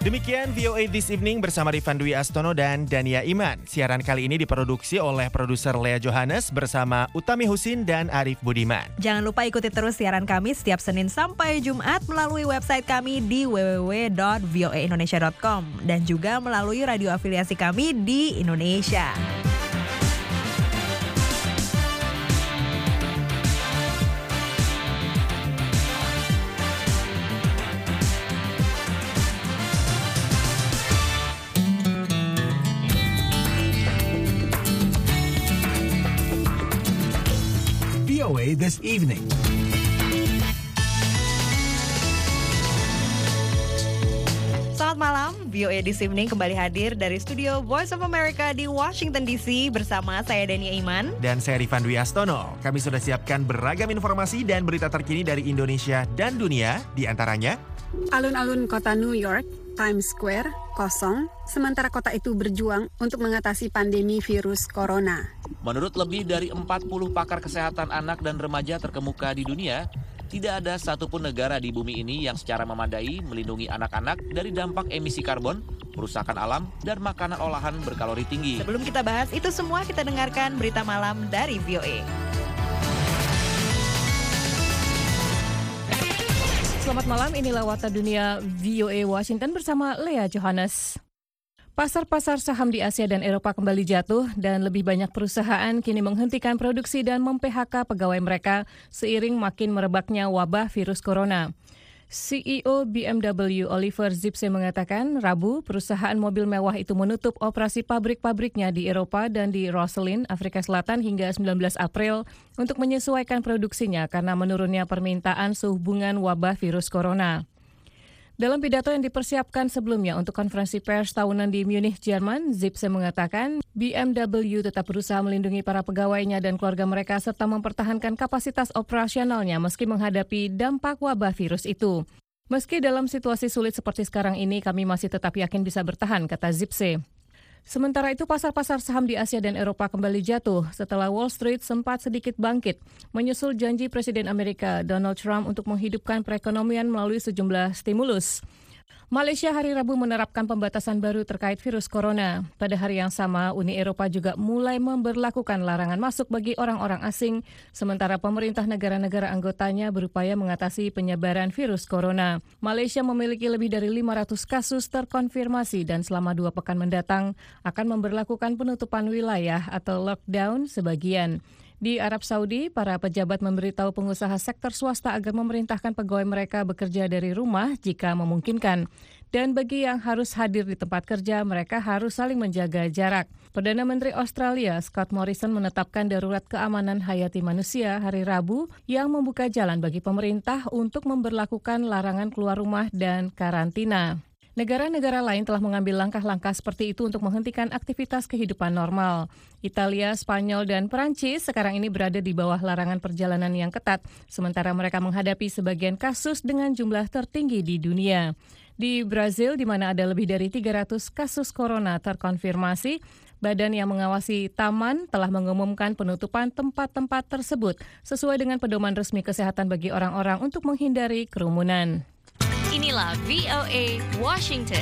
Demikian V O A This Evening bersama Rifan Dwi Astono dan Dania Iman. Siaran kali ini diproduksi oleh produser Lea Johannes bersama Utami Husin dan Arif Budiman. Jangan lupa ikuti terus siaran kami setiap Senin sampai Jumat melalui website kami di w w w dot v o a indonesia dot com dan juga melalui radio afiliasi kami di Indonesia. V O A This Evening. Selamat malam, V O A This Evening kembali hadir dari studio Voice of America di Washington D C bersama saya Dania Iman dan saya Rifan Dwi Astono. Kami sudah siapkan beragam informasi dan berita terkini dari Indonesia dan dunia, di antaranya alun-alun kota New York, Times Square, kosong, sementara kota itu berjuang untuk mengatasi pandemi virus corona. Menurut lebih dari empat puluh pakar kesehatan anak dan remaja terkemuka di dunia, tidak ada satupun negara di bumi ini yang secara memadai melindungi anak-anak dari dampak emisi karbon, kerusakan alam, dan makanan olahan berkalori tinggi. Sebelum kita bahas itu semua, kita dengarkan berita malam dari V O A. Selamat malam, inilah Warta Dunia V O A Washington bersama Lea Johannes. Pasar-pasar saham di Asia dan Eropa kembali jatuh dan lebih banyak perusahaan kini menghentikan produksi dan mem-P H K pegawai mereka seiring makin merebaknya wabah virus corona. C E O B M W Oliver Zipse mengatakan Rabu perusahaan mobil mewah itu menutup operasi pabrik-pabriknya di Eropa dan di Roselyn, Afrika Selatan hingga sembilan belas April untuk menyesuaikan produksinya karena menurunnya permintaan sehubungan wabah virus corona. Dalam pidato yang dipersiapkan sebelumnya untuk konferensi pers tahunan di Munich, Jerman, Zipse mengatakan B M W tetap berusaha melindungi para pegawainya dan keluarga mereka serta mempertahankan kapasitas operasionalnya meski menghadapi dampak wabah virus itu. Meski dalam situasi sulit seperti sekarang ini, kami masih tetap yakin bisa bertahan, kata Zipse. Sementara itu, pasar-pasar saham di Asia dan Eropa kembali jatuh setelah Wall Street sempat sedikit bangkit, menyusul janji Presiden Amerika Donald Trump untuk menghidupkan perekonomian melalui sejumlah stimulus. Malaysia hari Rabu menerapkan pembatasan baru terkait virus corona. Pada hari yang sama, Uni Eropa juga mulai memberlakukan larangan masuk bagi orang-orang asing, sementara pemerintah negara-negara anggotanya berupaya mengatasi penyebaran virus corona. Malaysia memiliki lebih dari lima ratus kasus terkonfirmasi dan selama dua pekan mendatang akan memberlakukan penutupan wilayah atau lockdown sebagian. Di Arab Saudi, para pejabat memberitahu pengusaha sektor swasta agar memerintahkan pegawai mereka bekerja dari rumah jika memungkinkan. Dan bagi yang harus hadir di tempat kerja, mereka harus saling menjaga jarak. Perdana Menteri Australia Scott Morrison menetapkan darurat keamanan hayati manusia hari Rabu yang membuka jalan bagi pemerintah untuk memberlakukan larangan keluar rumah dan karantina. Negara-negara lain telah mengambil langkah-langkah seperti itu untuk menghentikan aktivitas kehidupan normal. Italia, Spanyol, dan Perancis sekarang ini berada di bawah larangan perjalanan yang ketat, sementara mereka menghadapi sebagian kasus dengan jumlah tertinggi di dunia. Di Brazil, di mana ada lebih dari tiga ratus kasus corona terkonfirmasi, badan yang mengawasi taman telah mengumumkan penutupan tempat-tempat tersebut sesuai dengan pedoman resmi kesehatan bagi orang-orang untuk menghindari kerumunan. Inilah V O A Washington.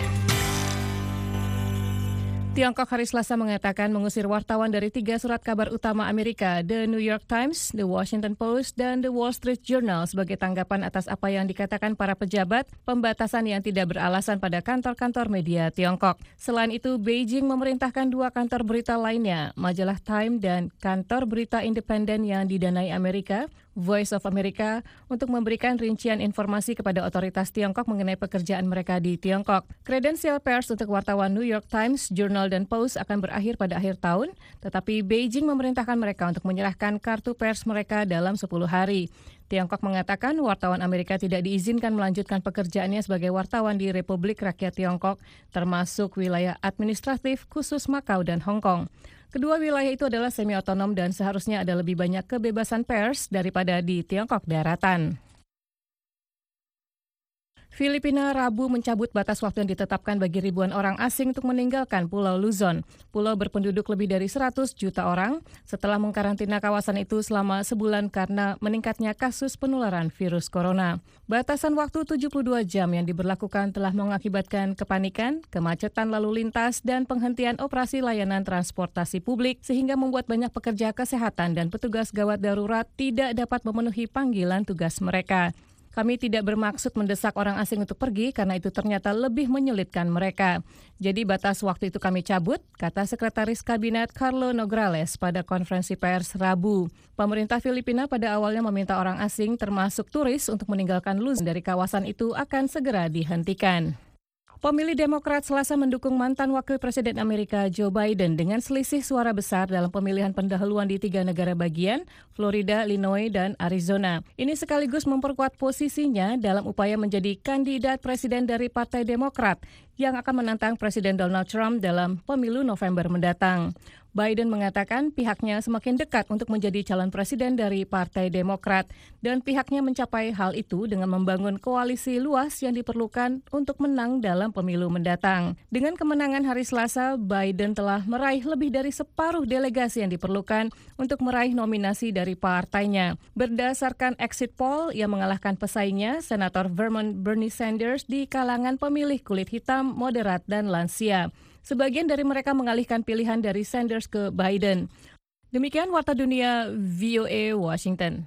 Tiongkok hari Selasa mengatakan mengusir wartawan dari tiga surat kabar utama Amerika, The New York Times, The Washington Post, dan The Wall Street Journal sebagai tanggapan atas apa yang dikatakan para pejabat pembatasan yang tidak beralasan pada kantor-kantor media Tiongkok. Selain itu, Beijing memerintahkan dua kantor berita lainnya, majalah Time dan kantor berita independen yang didanai Amerika, Voice of America, untuk memberikan rincian informasi kepada otoritas Tiongkok mengenai pekerjaan mereka di Tiongkok. Kredensial pers untuk wartawan New York Times, Journal, dan Post akan berakhir pada akhir tahun, tetapi Beijing memerintahkan mereka untuk menyerahkan kartu pers mereka dalam sepuluh hari. Tiongkok mengatakan wartawan Amerika tidak diizinkan melanjutkan pekerjaannya sebagai wartawan di Republik Rakyat Tiongkok, termasuk wilayah administratif khusus Makau dan Hong Kong. Kedua wilayah itu adalah semi-otonom dan seharusnya ada lebih banyak kebebasan pers daripada di Tiongkok daratan. Filipina Rabu mencabut batas waktu yang ditetapkan bagi ribuan orang asing untuk meninggalkan Pulau Luzon. Pulau berpenduduk lebih dari seratus juta orang setelah mengkarantina kawasan itu selama sebulan karena meningkatnya kasus penularan virus corona. Batasan waktu tujuh puluh dua jam yang diberlakukan telah mengakibatkan kepanikan, kemacetan lalu lintas, dan penghentian operasi layanan transportasi publik sehingga membuat banyak pekerja kesehatan dan petugas gawat darurat tidak dapat memenuhi panggilan tugas mereka. Kami tidak bermaksud mendesak orang asing untuk pergi karena itu ternyata lebih menyulitkan mereka. Jadi batas waktu itu kami cabut, kata Sekretaris Kabinet Carlo Nograles pada konferensi pers Rabu. Pemerintah Filipina pada awalnya meminta orang asing termasuk turis untuk meninggalkan Luzon dari kawasan itu akan segera dihentikan. Pemilih Demokrat Selasa mendukung mantan Wakil Presiden Amerika Joe Biden dengan selisih suara besar dalam pemilihan pendahuluan di tiga negara bagian, Florida, Illinois, dan Arizona. Ini sekaligus memperkuat posisinya dalam upaya menjadi kandidat presiden dari Partai Demokrat yang akan menantang Presiden Donald Trump dalam pemilu November mendatang. Biden mengatakan pihaknya semakin dekat untuk menjadi calon presiden dari Partai Demokrat dan pihaknya mencapai hal itu dengan membangun koalisi luas yang diperlukan untuk menang dalam pemilu mendatang. Dengan kemenangan hari Selasa, Biden telah meraih lebih dari separuh delegasi yang diperlukan untuk meraih nominasi dari partainya. Berdasarkan exit poll yang mengalahkan pesaingnya, Senator Vermont Bernie Sanders di kalangan pemilih kulit hitam, moderat, dan lansia. Sebagian dari mereka mengalihkan pilihan dari Sanders ke Biden. Demikian Warta Dunia V O A Washington.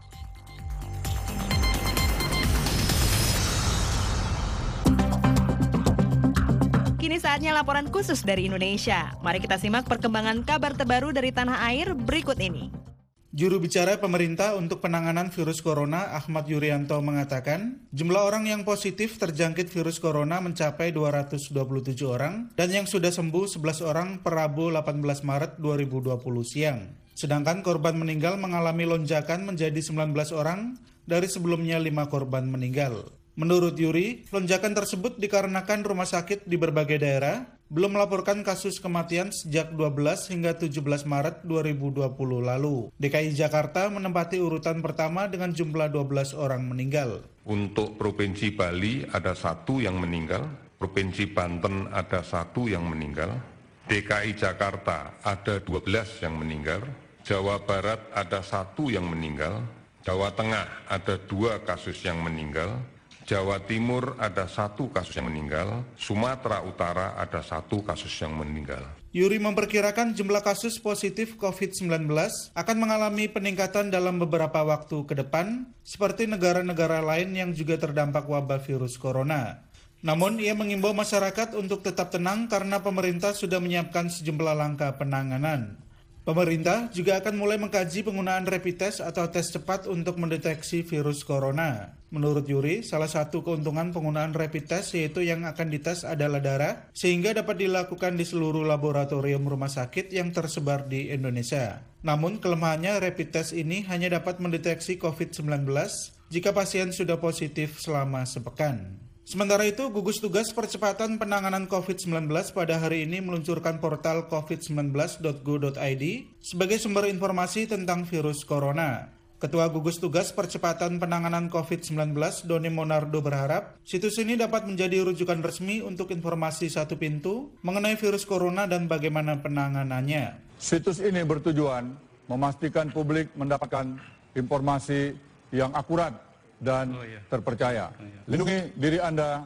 Kini saatnya laporan khusus dari Indonesia. Mari kita simak perkembangan kabar terbaru dari tanah air berikut ini. Juru bicara pemerintah untuk penanganan virus corona, Ahmad Yuryanto, mengatakan jumlah orang yang positif terjangkit virus corona mencapai dua ratus dua puluh tujuh orang dan yang sudah sembuh sebelas orang per Rabu delapan belas Maret dua ribu dua puluh siang. Sedangkan korban meninggal mengalami lonjakan menjadi sembilan belas orang dari sebelumnya lima korban meninggal. Menurut Yuri, lonjakan tersebut dikarenakan rumah sakit di berbagai daerah belum melaporkan kasus kematian sejak dua belas hingga tujuh belas Maret dua ribu dua puluh lalu. D K I Jakarta menempati urutan pertama dengan jumlah dua belas orang meninggal. Untuk Provinsi Bali ada satu yang meninggal, Provinsi Banten ada satu yang meninggal, D K I Jakarta ada dua belas yang meninggal, Jawa Barat ada satu yang meninggal, Jawa Tengah ada dua kasus yang meninggal, Jawa Timur ada satu kasus yang meninggal, Sumatera Utara ada satu kasus yang meninggal. Yuri memperkirakan jumlah kasus positif covid sembilan belas akan mengalami peningkatan dalam beberapa waktu ke depan, seperti negara-negara lain yang juga terdampak wabah virus corona. Namun, ia mengimbau masyarakat untuk tetap tenang karena pemerintah sudah menyiapkan sejumlah langkah penanganan. Pemerintah juga akan mulai mengkaji penggunaan rapid test atau tes cepat untuk mendeteksi virus corona. Menurut Yuri, salah satu keuntungan penggunaan rapid test yaitu yang akan dites adalah darah, sehingga dapat dilakukan di seluruh laboratorium rumah sakit yang tersebar di Indonesia. Namun kelemahannya rapid test ini hanya dapat mendeteksi covid sembilan belas jika pasien sudah positif selama sepekan. Sementara itu, gugus tugas percepatan penanganan covid sembilan belas pada hari ini meluncurkan portal covid sembilan belas dot go dot i d sebagai sumber informasi tentang virus corona. Ketua Gugus Tugas Percepatan Penanganan covid sembilan belas, Doni Monardo, berharap situs ini dapat menjadi rujukan resmi untuk informasi satu pintu mengenai virus corona dan bagaimana penanganannya. Situs ini bertujuan memastikan publik mendapatkan informasi yang akurat dan oh, iya. terpercaya. Lindungi diri Anda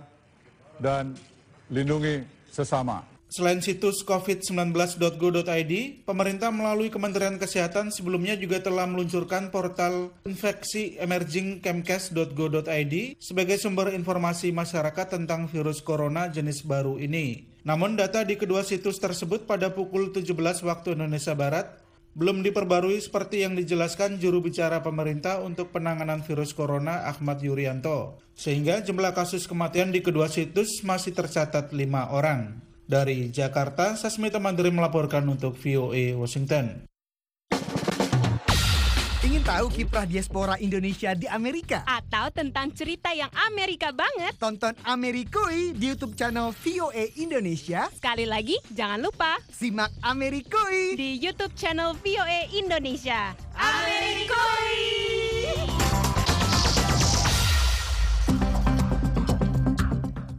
dan lindungi sesama. Selain situs covid sembilan belas dot go dot i d, pemerintah melalui Kementerian Kesehatan sebelumnya juga telah meluncurkan portal infeksi emerging kemkes dot go dot i d sebagai sumber informasi masyarakat tentang virus corona jenis baru ini. Namun data di kedua situs tersebut pada pukul tujuh belas waktu Indonesia Barat belum diperbarui seperti yang dijelaskan juru bicara pemerintah untuk penanganan virus corona Ahmad Yuryanto. Sehingga jumlah kasus kematian di kedua situs masih tercatat lima orang. Dari Jakarta, Sasmita Mandiri melaporkan untuk V O A Washington. Ingin tahu kiprah diaspora Indonesia di Amerika? Atau tentang cerita yang Amerika banget? Tonton Amerikui di YouTube channel V O A Indonesia. Sekali lagi, jangan lupa simak Amerikui di YouTube channel V O A Indonesia. Amerikui!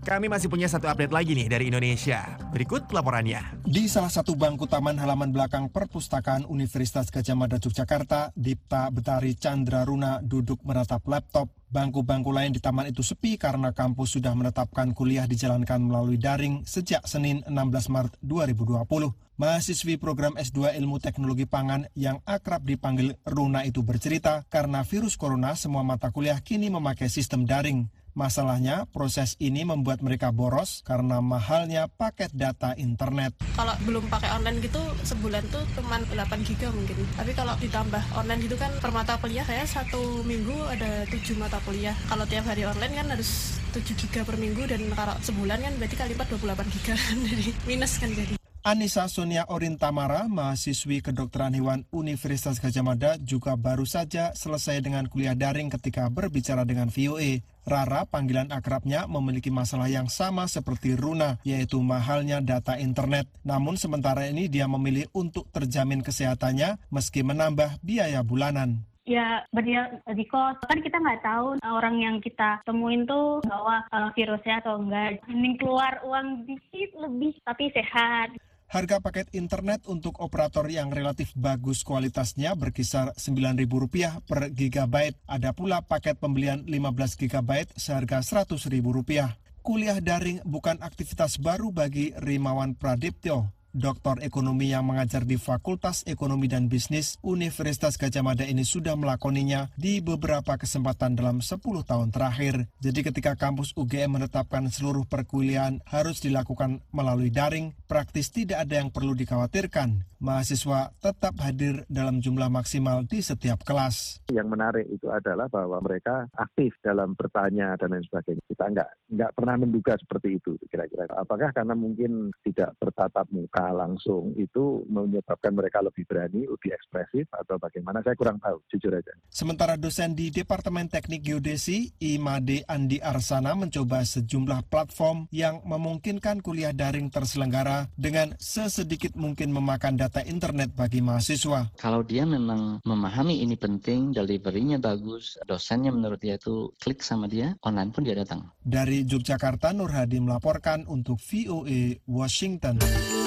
Kami masih punya satu update lagi nih dari Indonesia. Berikut laporannya. Di salah satu bangku taman halaman belakang Perpustakaan Universitas Gadjah Mada Yogyakarta, Dipta Betari Chandra Runa duduk meratap laptop. Bangku-bangku lain di taman itu sepi karena kampus sudah menetapkan kuliah dijalankan melalui daring sejak Senin enam belas Maret dua ribu dua puluh. Mahasiswi program S dua Ilmu Teknologi Pangan yang akrab dipanggil Runa itu bercerita karena virus corona semua mata kuliah kini memakai sistem daring. Masalahnya, proses ini membuat mereka boros karena mahalnya paket data internet. Kalau belum pakai online gitu, sebulan tuh cuma delapan giga mungkin. Tapi kalau ditambah online gitu kan, per mata kuliah saya satu minggu ada tujuh mata kuliah. Kalau tiap hari online kan harus tujuh giga per minggu, dan kalau sebulan kan berarti kali empat dua puluh delapan giga. Jadi minus kan jadi. Anissa Sonia Orintamara, mahasiswi kedokteran hewan Universitas Gadjah Mada, juga baru saja selesai dengan kuliah daring ketika berbicara dengan V O A. Rara, panggilan akrabnya, memiliki masalah yang sama seperti Runa, yaitu mahalnya data internet. Namun sementara ini dia memilih untuk terjamin kesehatannya meski menambah biaya bulanan. Ya, berdia di kos. Kan kita nggak tahu orang yang kita temuin tuh bawa uh, virusnya atau enggak. Mending keluar uang dikit lebih, tapi sehat. Harga paket internet untuk operator yang relatif bagus kualitasnya berkisar sembilan ribu rupiah per gigabyte. Ada pula paket pembelian lima belas gigabyte seharga seratus ribu rupiah. Kuliah daring bukan aktivitas baru bagi Rimawan Pradiptyo, doktor ekonomi yang mengajar di Fakultas Ekonomi dan Bisnis Universitas Gadjah Mada ini sudah melakoninya di beberapa kesempatan dalam sepuluh tahun terakhir. Jadi ketika kampus U G M menetapkan seluruh perkuliahan harus dilakukan melalui daring, praktis tidak ada yang perlu dikhawatirkan. Mahasiswa tetap hadir dalam jumlah maksimal di setiap kelas. Yang menarik itu adalah bahwa mereka aktif dalam bertanya dan lain sebagainya. Kita nggak nggak pernah menduga seperti itu kira-kira. Apakah karena mungkin tidak bertatap muka langsung itu menyebabkan mereka lebih berani, lebih ekspresif, atau bagaimana? Saya kurang tahu, jujur aja. Sementara dosen di Departemen Teknik Geodesi, Imade Andi Arsana, mencoba sejumlah platform yang memungkinkan kuliah daring terselenggara dengan sesedikit mungkin memakan data internet bagi mahasiswa. Kalau dia memang memahami ini penting, delivery-nya bagus, dosennya menurut dia itu klik sama dia, online pun dia datang. Dari Yogyakarta, Nur Hadi melaporkan untuk V O A Washington.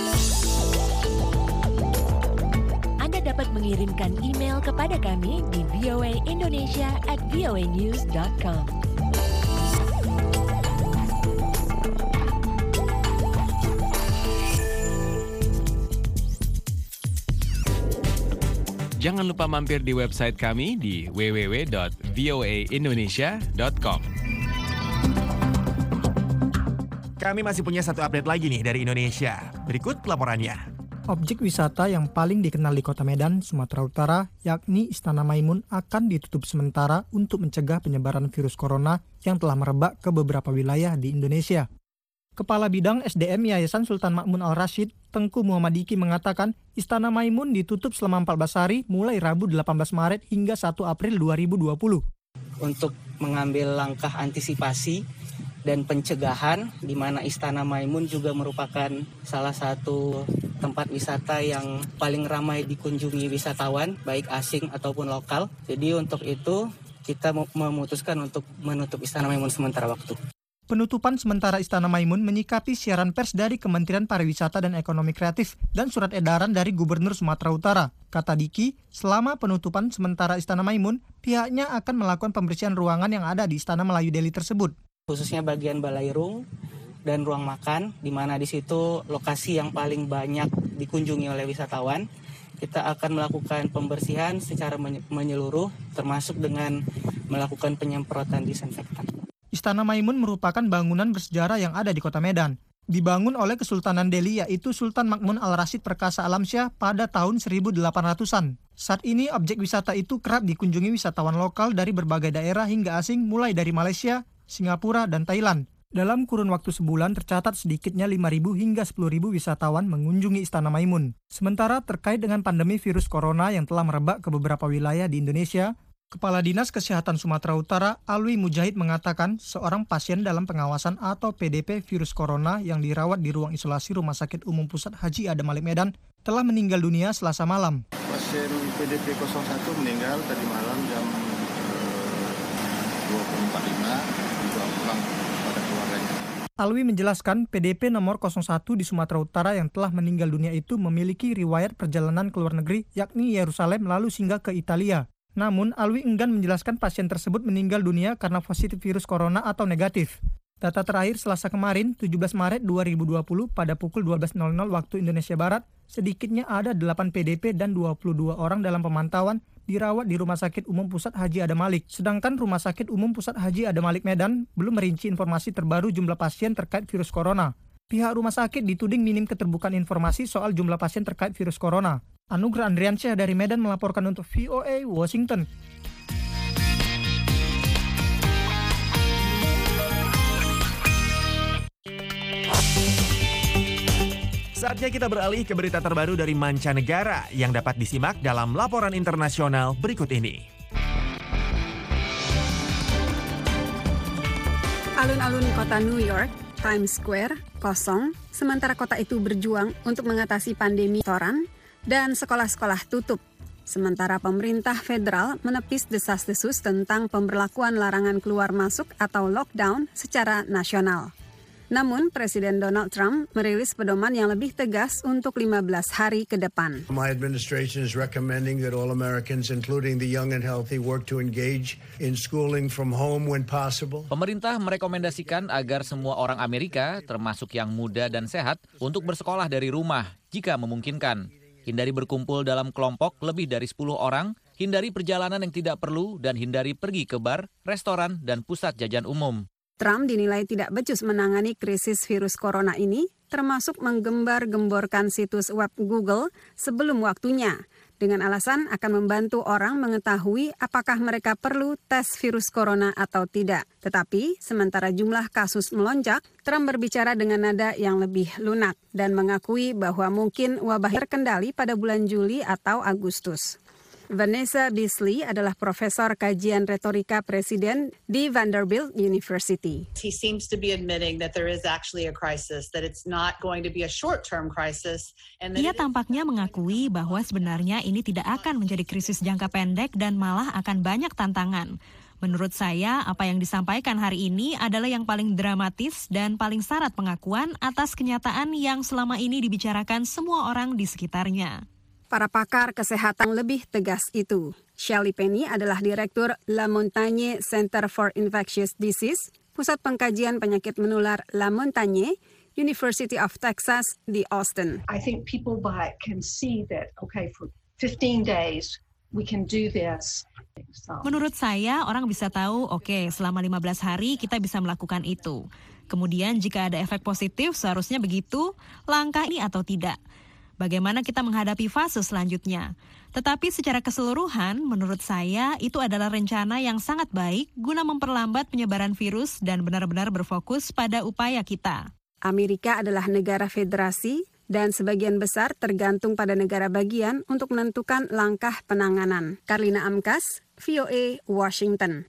Anda dapat mengirimkan email kepada kami di voaindonesia at voanews dot com. Jangan lupa mampir di website kami di w w w dot voaindonesia dot com. Kami masih punya satu update lagi nih dari Indonesia. Berikut laporannya. Objek wisata yang paling dikenal di Kota Medan, Sumatera Utara, yakni Istana Maimun, akan ditutup sementara untuk mencegah penyebaran virus corona yang telah merebak ke beberapa wilayah di Indonesia. Kepala Bidang S D M Yayasan Sultan Makmun Al-Rashid, Tengku Muhammad Diki, mengatakan Istana Maimun ditutup selama empat belas hari mulai Rabu delapan belas Maret hingga satu April dua ribu dua puluh. Untuk mengambil langkah antisipasi dan pencegahan, di mana Istana Maimun juga merupakan salah satu tempat wisata yang paling ramai dikunjungi wisatawan, baik asing ataupun lokal. Jadi untuk itu kita memutuskan untuk menutup Istana Maimun sementara waktu. Penutupan sementara Istana Maimun menyikapi siaran pers dari Kementerian Pariwisata dan Ekonomi Kreatif dan surat edaran dari Gubernur Sumatera Utara. Kata Diki, selama penutupan sementara Istana Maimun, pihaknya akan melakukan pembersihan ruangan yang ada di Istana Melayu Delhi tersebut. Khususnya bagian balairung dan ruang makan, di mana di situ lokasi yang paling banyak dikunjungi oleh wisatawan. Kita akan melakukan pembersihan secara menyeluruh, termasuk dengan melakukan penyemprotan disinfektan. Istana Maimun merupakan bangunan bersejarah yang ada di Kota Medan. Dibangun oleh Kesultanan Delhi, yaitu Sultan Makmun Al-Rashid Perkasa Alamsyah pada tahun seribu delapan ratusan. Saat ini objek wisata itu kerap dikunjungi wisatawan lokal dari berbagai daerah hingga asing, mulai dari Malaysia, Singapura, dan Thailand. Dalam kurun waktu sebulan tercatat sedikitnya lima ribu hingga sepuluh ribu wisatawan mengunjungi Istana Maimun. Sementara terkait dengan pandemi virus corona yang telah merebak ke beberapa wilayah di Indonesia, Kepala Dinas Kesehatan Sumatera Utara, Alwi Mujahid, mengatakan seorang pasien dalam pengawasan atau P D P virus corona yang dirawat di ruang isolasi Rumah Sakit Umum Pusat Haji Adam Malik Medan telah meninggal dunia Selasa malam. Pasien P D P nol satu meninggal tadi malam jam dua puluh empat lima, dibawa pulang pada keluarganya. Alwi menjelaskan P D P nomor nol satu di Sumatera Utara yang telah meninggal dunia itu memiliki riwayat perjalanan ke luar negeri yakni Yerusalem lalu singgah ke Italia. Namun, Alwi enggan menjelaskan pasien tersebut meninggal dunia karena positif virus corona atau negatif. Data terakhir Selasa kemarin, tujuh belas Maret dua ribu dua puluh pada pukul dua belas nol nol waktu Indonesia Barat, sedikitnya ada delapan P D P dan dua puluh dua orang dalam pemantauan dirawat di Rumah Sakit Umum Pusat Haji Adam Malik. Sedangkan Rumah Sakit Umum Pusat Haji Adam Malik Medan belum merinci informasi terbaru jumlah pasien terkait virus corona. Pihak rumah sakit dituding minim keterbukaan informasi soal jumlah pasien terkait virus corona. Anugrah Andriansyah dari Medan melaporkan untuk V O A Washington. Saatnya kita beralih ke berita terbaru dari mancanegara yang dapat disimak dalam laporan internasional berikut ini. Alun-alun kota New York, Times Square, kosong, sementara kota itu berjuang untuk mengatasi pandemi toran dan sekolah-sekolah tutup. Sementara pemerintah federal menepis desas-desus tentang pemberlakuan larangan keluar masuk atau lockdown secara nasional. Namun, Presiden Donald Trump merilis pedoman yang lebih tegas untuk lima belas hari ke depan. My administration is recommending that all Americans, including the young and healthy, work to engage in schooling from home when possible. Pemerintah merekomendasikan agar semua orang Amerika, termasuk yang muda dan sehat, untuk bersekolah dari rumah jika memungkinkan. Hindari berkumpul dalam kelompok lebih dari sepuluh orang, hindari perjalanan yang tidak perlu, dan hindari pergi ke bar, restoran, dan pusat jajan umum. Trump dinilai tidak becus menangani krisis virus corona ini, termasuk menggembar-gemborkan situs web Google sebelum waktunya, dengan alasan akan membantu orang mengetahui apakah mereka perlu tes virus corona atau tidak. Tetapi, sementara jumlah kasus melonjak, Trump berbicara dengan nada yang lebih lunak dan mengakui bahwa mungkin wabah terkendali pada bulan Juli atau Agustus. Vanessa Beasley adalah profesor kajian retorika presiden di Vanderbilt University. He seems to be admitting that there is actually a crisis, that it's not going to be a short-term crisis. And Ia tampaknya mengakui bahwa sebenarnya ini tidak akan menjadi krisis jangka pendek dan malah akan banyak tantangan. Menurut saya, apa yang disampaikan hari ini adalah yang paling dramatis dan paling syarat pengakuan atas kenyataan yang selama ini dibicarakan semua orang di sekitarnya. Para pakar kesehatan lebih tegas itu. Shelley Penny adalah Direktur La Montagne Center for Infectious Disease, Pusat Pengkajian Penyakit Menular La Montagne, University of Texas di Austin. I think people by can see that, okay, for fifteen days we can do this. So. Menurut saya, orang bisa tahu, oke, okay, selama lima belas hari kita bisa melakukan itu. Kemudian jika ada efek positif, seharusnya begitu, langkah ini atau tidak. Bagaimana kita menghadapi fase selanjutnya. Tetapi secara keseluruhan, menurut saya itu adalah rencana yang sangat baik guna memperlambat penyebaran virus dan benar-benar berfokus pada upaya kita. Amerika adalah negara federasi dan sebagian besar tergantung pada negara bagian untuk menentukan langkah penanganan. Karlina Amkas, V O A, Washington.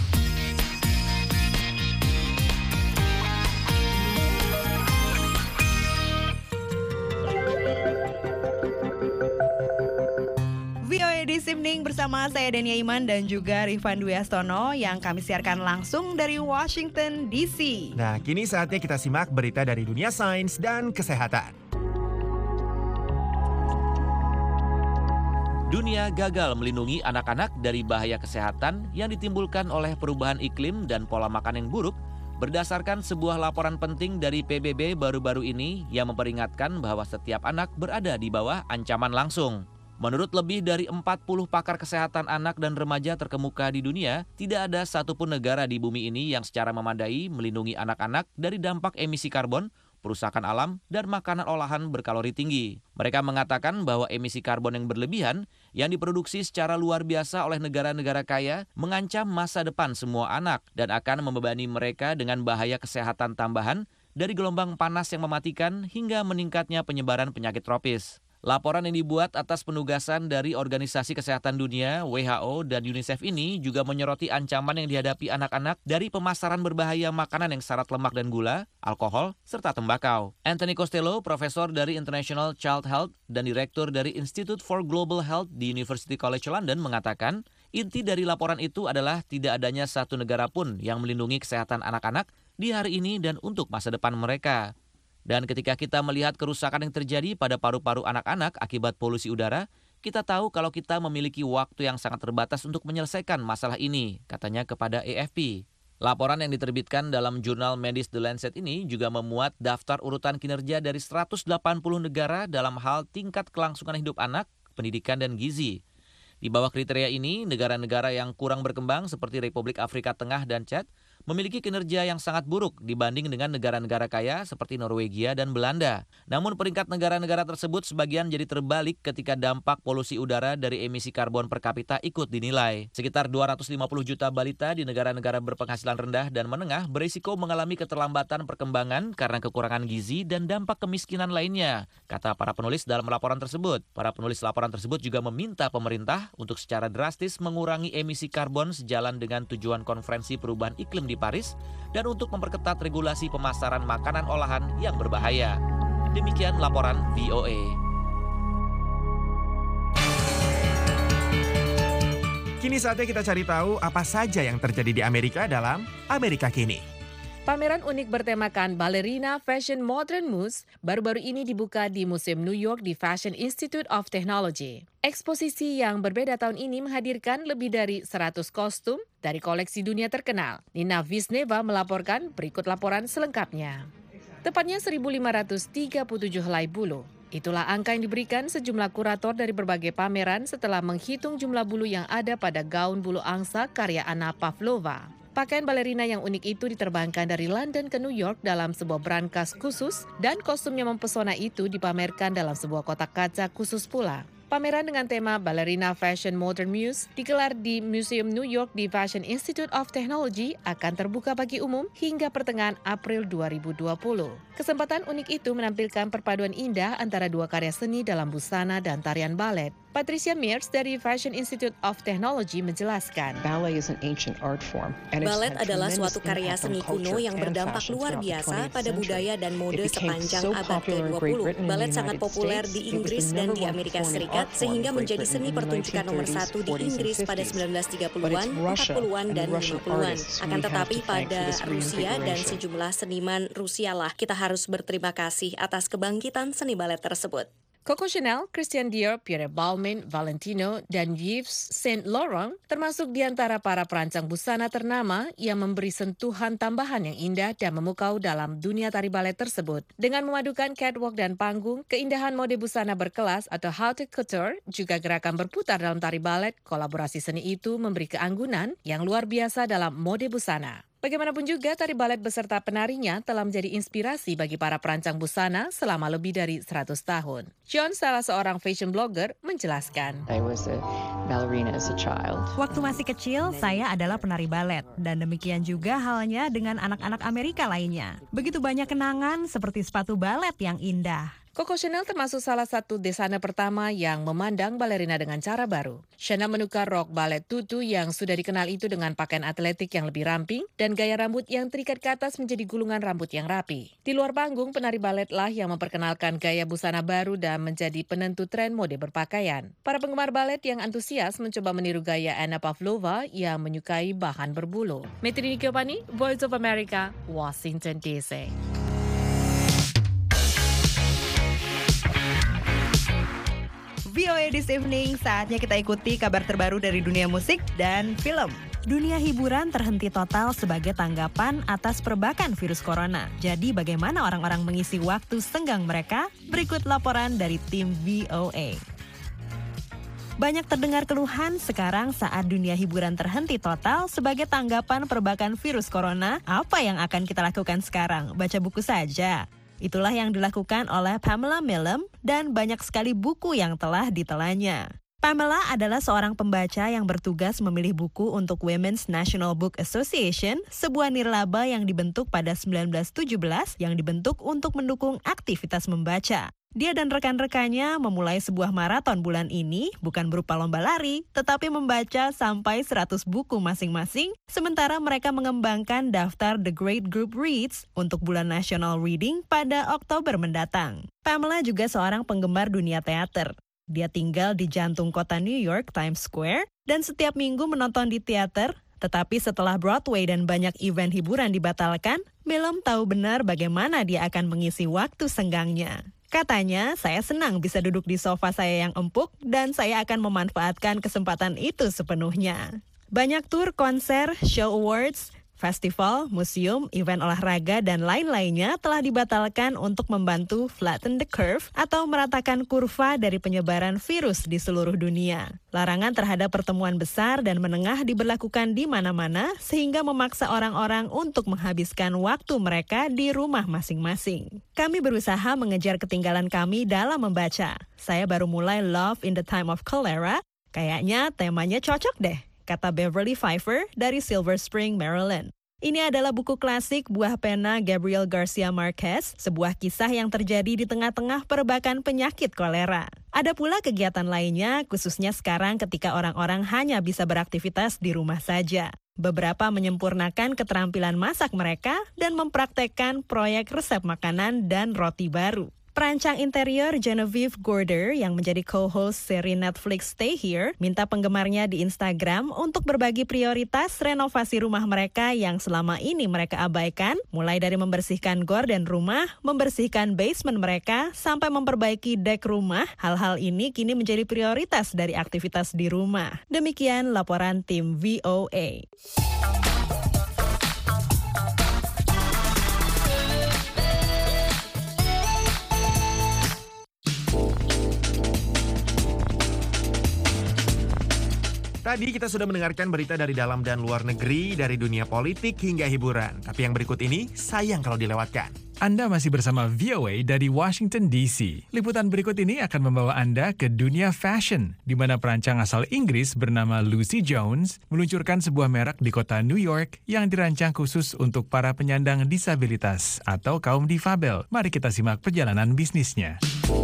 V O A This Evening bersama saya Dania Iman dan juga Rifan Dwi Astono yang kami siarkan langsung dari Washington D C. Nah, kini saatnya kita simak berita dari dunia sains dan kesehatan. Dunia gagal melindungi anak-anak dari bahaya kesehatan yang ditimbulkan oleh perubahan iklim dan pola makan yang buruk berdasarkan sebuah laporan penting dari P B B baru-baru ini yang memperingatkan bahwa setiap anak berada di bawah ancaman langsung. Menurut lebih dari empat puluh pakar kesehatan anak dan remaja terkemuka di dunia, tidak ada satupun negara di bumi ini yang secara memadai melindungi anak-anak dari dampak emisi karbon, perusakan alam, dan makanan olahan berkalori tinggi. Mereka mengatakan bahwa emisi karbon yang berlebihan yang diproduksi secara luar biasa oleh negara-negara kaya mengancam masa depan semua anak dan akan membebani mereka dengan bahaya kesehatan tambahan dari gelombang panas yang mematikan hingga meningkatnya penyebaran penyakit tropis. Laporan yang dibuat atas penugasan dari Organisasi Kesehatan Dunia, W H O, dan UNICEF ini juga menyoroti ancaman yang dihadapi anak-anak dari pemasaran berbahaya makanan yang syarat lemak dan gula, alkohol, serta tembakau. Anthony Costello, profesor dari International Child Health dan direktur dari Institute for Global Health di University College London, mengatakan Inti dari laporan itu adalah tidak adanya satu negara pun yang melindungi kesehatan anak-anak di hari ini dan untuk masa depan mereka. Dan ketika kita melihat kerusakan yang terjadi pada paru-paru anak-anak akibat polusi udara, kita tahu kalau kita memiliki waktu yang sangat terbatas untuk menyelesaikan masalah ini, katanya kepada A F P. Laporan yang diterbitkan dalam jurnal medis The Lancet ini juga memuat daftar urutan kinerja dari seratus delapan puluh negara dalam hal tingkat kelangsungan hidup anak, pendidikan, dan gizi. Di bawah kriteria ini, negara-negara yang kurang berkembang seperti Republik Afrika Tengah dan Chad memiliki kinerja yang sangat buruk dibanding dengan negara-negara kaya seperti Norwegia dan Belanda. Namun peringkat negara-negara tersebut sebagian jadi terbalik ketika dampak polusi udara dari emisi karbon per kapita ikut dinilai. Sekitar dua ratus lima puluh juta balita di negara-negara berpenghasilan rendah dan menengah berisiko mengalami keterlambatan perkembangan karena kekurangan gizi dan dampak kemiskinan lainnya, kata para penulis dalam laporan tersebut. Para penulis laporan tersebut juga meminta pemerintah untuk secara drastis mengurangi emisi karbon sejalan dengan tujuan konferensi perubahan iklim di Paris dan untuk memperketat regulasi pemasaran makanan olahan yang berbahaya. Demikian laporan V O A. Kini saatnya kita cari tahu apa saja yang terjadi di Amerika dalam Amerika Kini. Pameran unik bertemakan Ballerina Fashion Modern Muse baru-baru ini dibuka di Museum New York di Fashion Institute of Technology. Eksposisi yang berbeda tahun ini menghadirkan lebih dari seratus kostum dari koleksi dunia terkenal. Nina Visneva melaporkan berikut laporan selengkapnya. Tepatnya seribu lima ratus tiga puluh tujuh helai bulu. Itulah angka yang diberikan sejumlah kurator dari berbagai pameran setelah menghitung jumlah bulu yang ada pada gaun bulu angsa karya Anna Pavlova. Pakaian balerina yang unik itu diterbangkan dari London ke New York dalam sebuah brankas khusus dan kostum yang mempesona itu dipamerkan dalam sebuah kotak kaca khusus pula. Pameran dengan tema Ballerina Fashion Modern Muse digelar di Museum New York di Fashion Institute of Technology akan terbuka bagi umum hingga pertengahan April dua ribu dua puluh. Kesempatan unik itu menampilkan perpaduan indah antara dua karya seni dalam busana dan tarian balet. Patricia Mears dari Fashion Institute of Technology menjelaskan. Balet adalah suatu karya seni kuno yang berdampak luar biasa pada budaya dan mode sepanjang abad ke dua puluh. Balet sangat populer di Inggris dan di Amerika Serikat sehingga menjadi seni pertunjukan nomor satu di Inggris pada sembilan belas tiga puluhan, empat puluhan, dan lima puluhan. Akan tetapi pada Rusia dan sejumlah seniman Rusia lah kita harus berterima kasih atas kebangkitan seni balet tersebut. Coco Chanel, Christian Dior, Pierre Balmain, Valentino, dan Yves Saint Laurent termasuk di antara para perancang busana ternama yang memberi sentuhan tambahan yang indah dan memukau dalam dunia tari balet tersebut. Dengan memadukan catwalk dan panggung, keindahan mode busana berkelas atau haute couture, juga gerakan berputar dalam tari balet, kolaborasi seni itu memberi keanggunan yang luar biasa dalam mode busana. Bagaimanapun juga, tari balet beserta penarinya telah menjadi inspirasi bagi para perancang busana selama lebih dari seratus tahun. John, salah seorang fashion blogger, menjelaskan. Waktu masih kecil, saya adalah penari balet. Dan demikian juga halnya dengan anak-anak Amerika lainnya. Begitu banyak kenangan seperti sepatu balet yang indah. Coco Chanel termasuk salah satu desainer pertama yang memandang balerina dengan cara baru. Chanel menukar rok balet tutu yang sudah dikenal itu dengan pakaian atletik yang lebih ramping dan gaya rambut yang terikat ke atas menjadi gulungan rambut yang rapi. Di luar panggung, penari baletlah yang memperkenalkan gaya busana baru dan menjadi penentu tren mode berpakaian. Para penggemar balet yang antusias mencoba meniru gaya Anna Pavlova yang menyukai bahan berbulu. Metri Nikyopani, Voice of America, Washington D C. V O A This Evening, saatnya kita ikuti kabar terbaru dari dunia musik dan film. Dunia hiburan terhenti total sebagai tanggapan atas perbakan virus corona. Jadi bagaimana orang-orang mengisi waktu senggang mereka? Berikut laporan dari tim V O A. Banyak terdengar keluhan sekarang saat dunia hiburan terhenti total sebagai tanggapan perbakan virus corona. Apa yang akan kita lakukan sekarang? Baca buku saja. Itulah yang dilakukan oleh Pamela Milam dan banyak sekali buku yang telah ditelanya. Pamela adalah seorang pembaca yang bertugas memilih buku untuk Women's National Book Association, sebuah nirlaba yang dibentuk pada sembilan belas tujuh belas yang dibentuk untuk mendukung aktivitas membaca. Dia dan rekan-rekannya memulai sebuah maraton bulan ini bukan berupa lomba lari, tetapi membaca sampai seratus buku masing-masing, sementara mereka mengembangkan daftar The Great Group Reads untuk bulan National Reading pada Oktober mendatang. Pamela juga seorang penggemar dunia teater. Dia tinggal di jantung kota New York, Times Square, dan setiap minggu menonton di teater. Tetapi setelah Broadway dan banyak event hiburan dibatalkan, belum tahu benar bagaimana dia akan mengisi waktu senggangnya. Katanya, saya senang bisa duduk di sofa saya yang empuk dan saya akan memanfaatkan kesempatan itu sepenuhnya. Banyak tur, konser, show awards, festival, museum, event olahraga, dan lain-lainnya telah dibatalkan untuk membantu flatten the curve atau meratakan kurva dari penyebaran virus di seluruh dunia. Larangan terhadap pertemuan besar dan menengah diberlakukan di mana-mana sehingga memaksa orang-orang untuk menghabiskan waktu mereka di rumah masing-masing. Kami berusaha mengejar ketinggalan kami dalam membaca. Saya baru mulai Love in the Time of Cholera. Kayaknya temanya cocok deh, kata Beverly Pfeiffer dari Silver Spring, Maryland. Ini adalah buku klasik buah pena Gabriel Garcia Marquez, sebuah kisah yang terjadi di tengah-tengah perbakan penyakit kolera. Ada pula kegiatan lainnya, khususnya sekarang ketika orang-orang hanya bisa beraktivitas di rumah saja. Beberapa menyempurnakan keterampilan masak mereka dan mempraktekkan proyek resep makanan dan roti baru. Perancang interior Genevieve Gorder yang menjadi co-host seri Netflix Stay Here minta penggemarnya di Instagram untuk berbagi prioritas renovasi rumah mereka yang selama ini mereka abaikan, mulai dari membersihkan gorden rumah, membersihkan basement mereka, sampai memperbaiki dek rumah. Hal-hal ini kini menjadi prioritas dari aktivitas di rumah. Demikian laporan tim V O A. Tadi kita sudah mendengarkan berita dari dalam dan luar negeri, dari dunia politik hingga hiburan. Tapi yang berikut ini sayang kalau dilewatkan. Anda masih bersama V O A dari Washington D C. Liputan berikut ini akan membawa Anda ke dunia fashion, di mana perancang asal Inggris bernama Lucy Jones meluncurkan sebuah merek di kota New York yang dirancang khusus untuk para penyandang disabilitas atau kaum difabel. Mari kita simak perjalanan bisnisnya.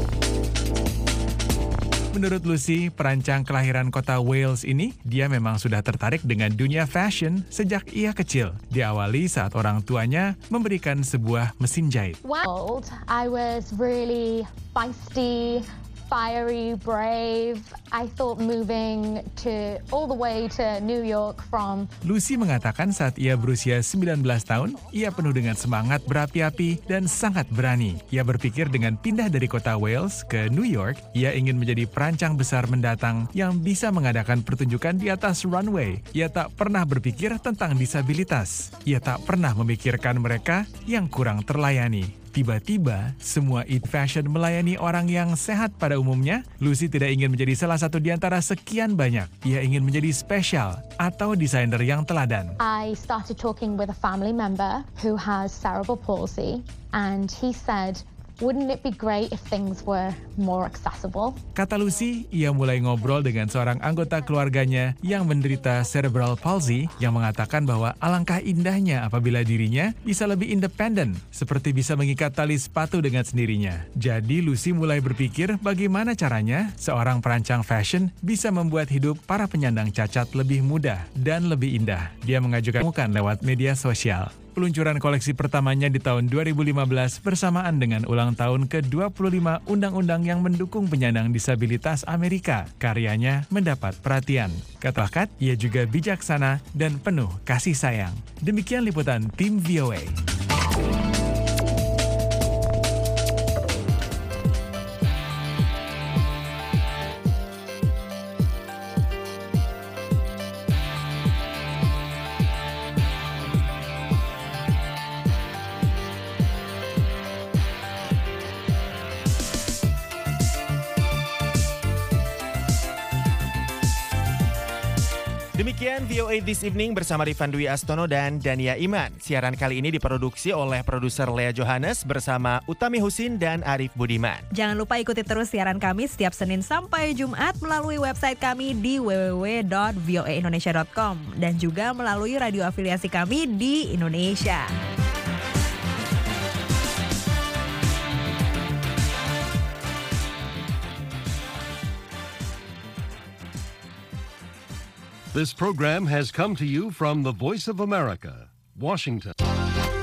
Menurut Lucy, perancang kelahiran kota Wales ini, dia memang sudah tertarik dengan dunia fashion sejak ia kecil. Diawali saat orang tuanya memberikan sebuah mesin jahit. Well, I was really feisty, fiery, brave. I thought moving to all the way to New York from... Lucy mengatakan saat ia berusia sembilan belas tahun, ia penuh dengan semangat berapi-api dan sangat berani. Ia berpikir dengan pindah dari kota Wales ke New York, ia ingin menjadi perancang besar mendatang yang bisa mengadakan pertunjukan di atas runway. Ia tak pernah berpikir tentang disabilitas. Ia tak pernah memikirkan mereka yang kurang terlayani. Tiba-tiba, semua It Fashion melayani orang yang sehat pada umumnya. Lucy tidak ingin menjadi salah satu di antara sekian banyak. Ia ingin menjadi spesial atau desainer yang teladan. I started talking with a family member who has cerebral palsy, and he said, wouldn't it be great if things were more accessible? Kata Lucy, ia mulai ngobrol dengan seorang anggota keluarganya yang menderita cerebral palsy yang mengatakan bahwa alangkah indahnya apabila dirinya bisa lebih independen, seperti bisa mengikat tali sepatu dengan sendirinya. Jadi Lucy mulai berpikir bagaimana caranya seorang perancang fashion bisa membuat hidup para penyandang cacat lebih mudah dan lebih indah. Dia mengajukan bukan lewat media sosial. Peluncuran koleksi pertamanya di tahun dua ribu lima belas bersamaan dengan ulang tahun ke dua puluh lima Undang-Undang yang mendukung penyandang disabilitas Amerika. Karyanya mendapat perhatian. Kata bakat, ia juga bijaksana dan penuh kasih sayang. Demikian liputan tim V O A. Demikian V O A This Evening bersama Rifan Dwi Astono dan Dania Iman. Siaran kali ini diproduksi oleh produser Lea Johannes bersama Utami Husin dan Arif Budiman. Jangan lupa ikuti terus siaran kami setiap Senin sampai Jumat melalui website kami di w w w dot v o a indonesia dot com dan juga melalui radio afiliasi kami di Indonesia. This program has come to you from the Voice of America, Washington.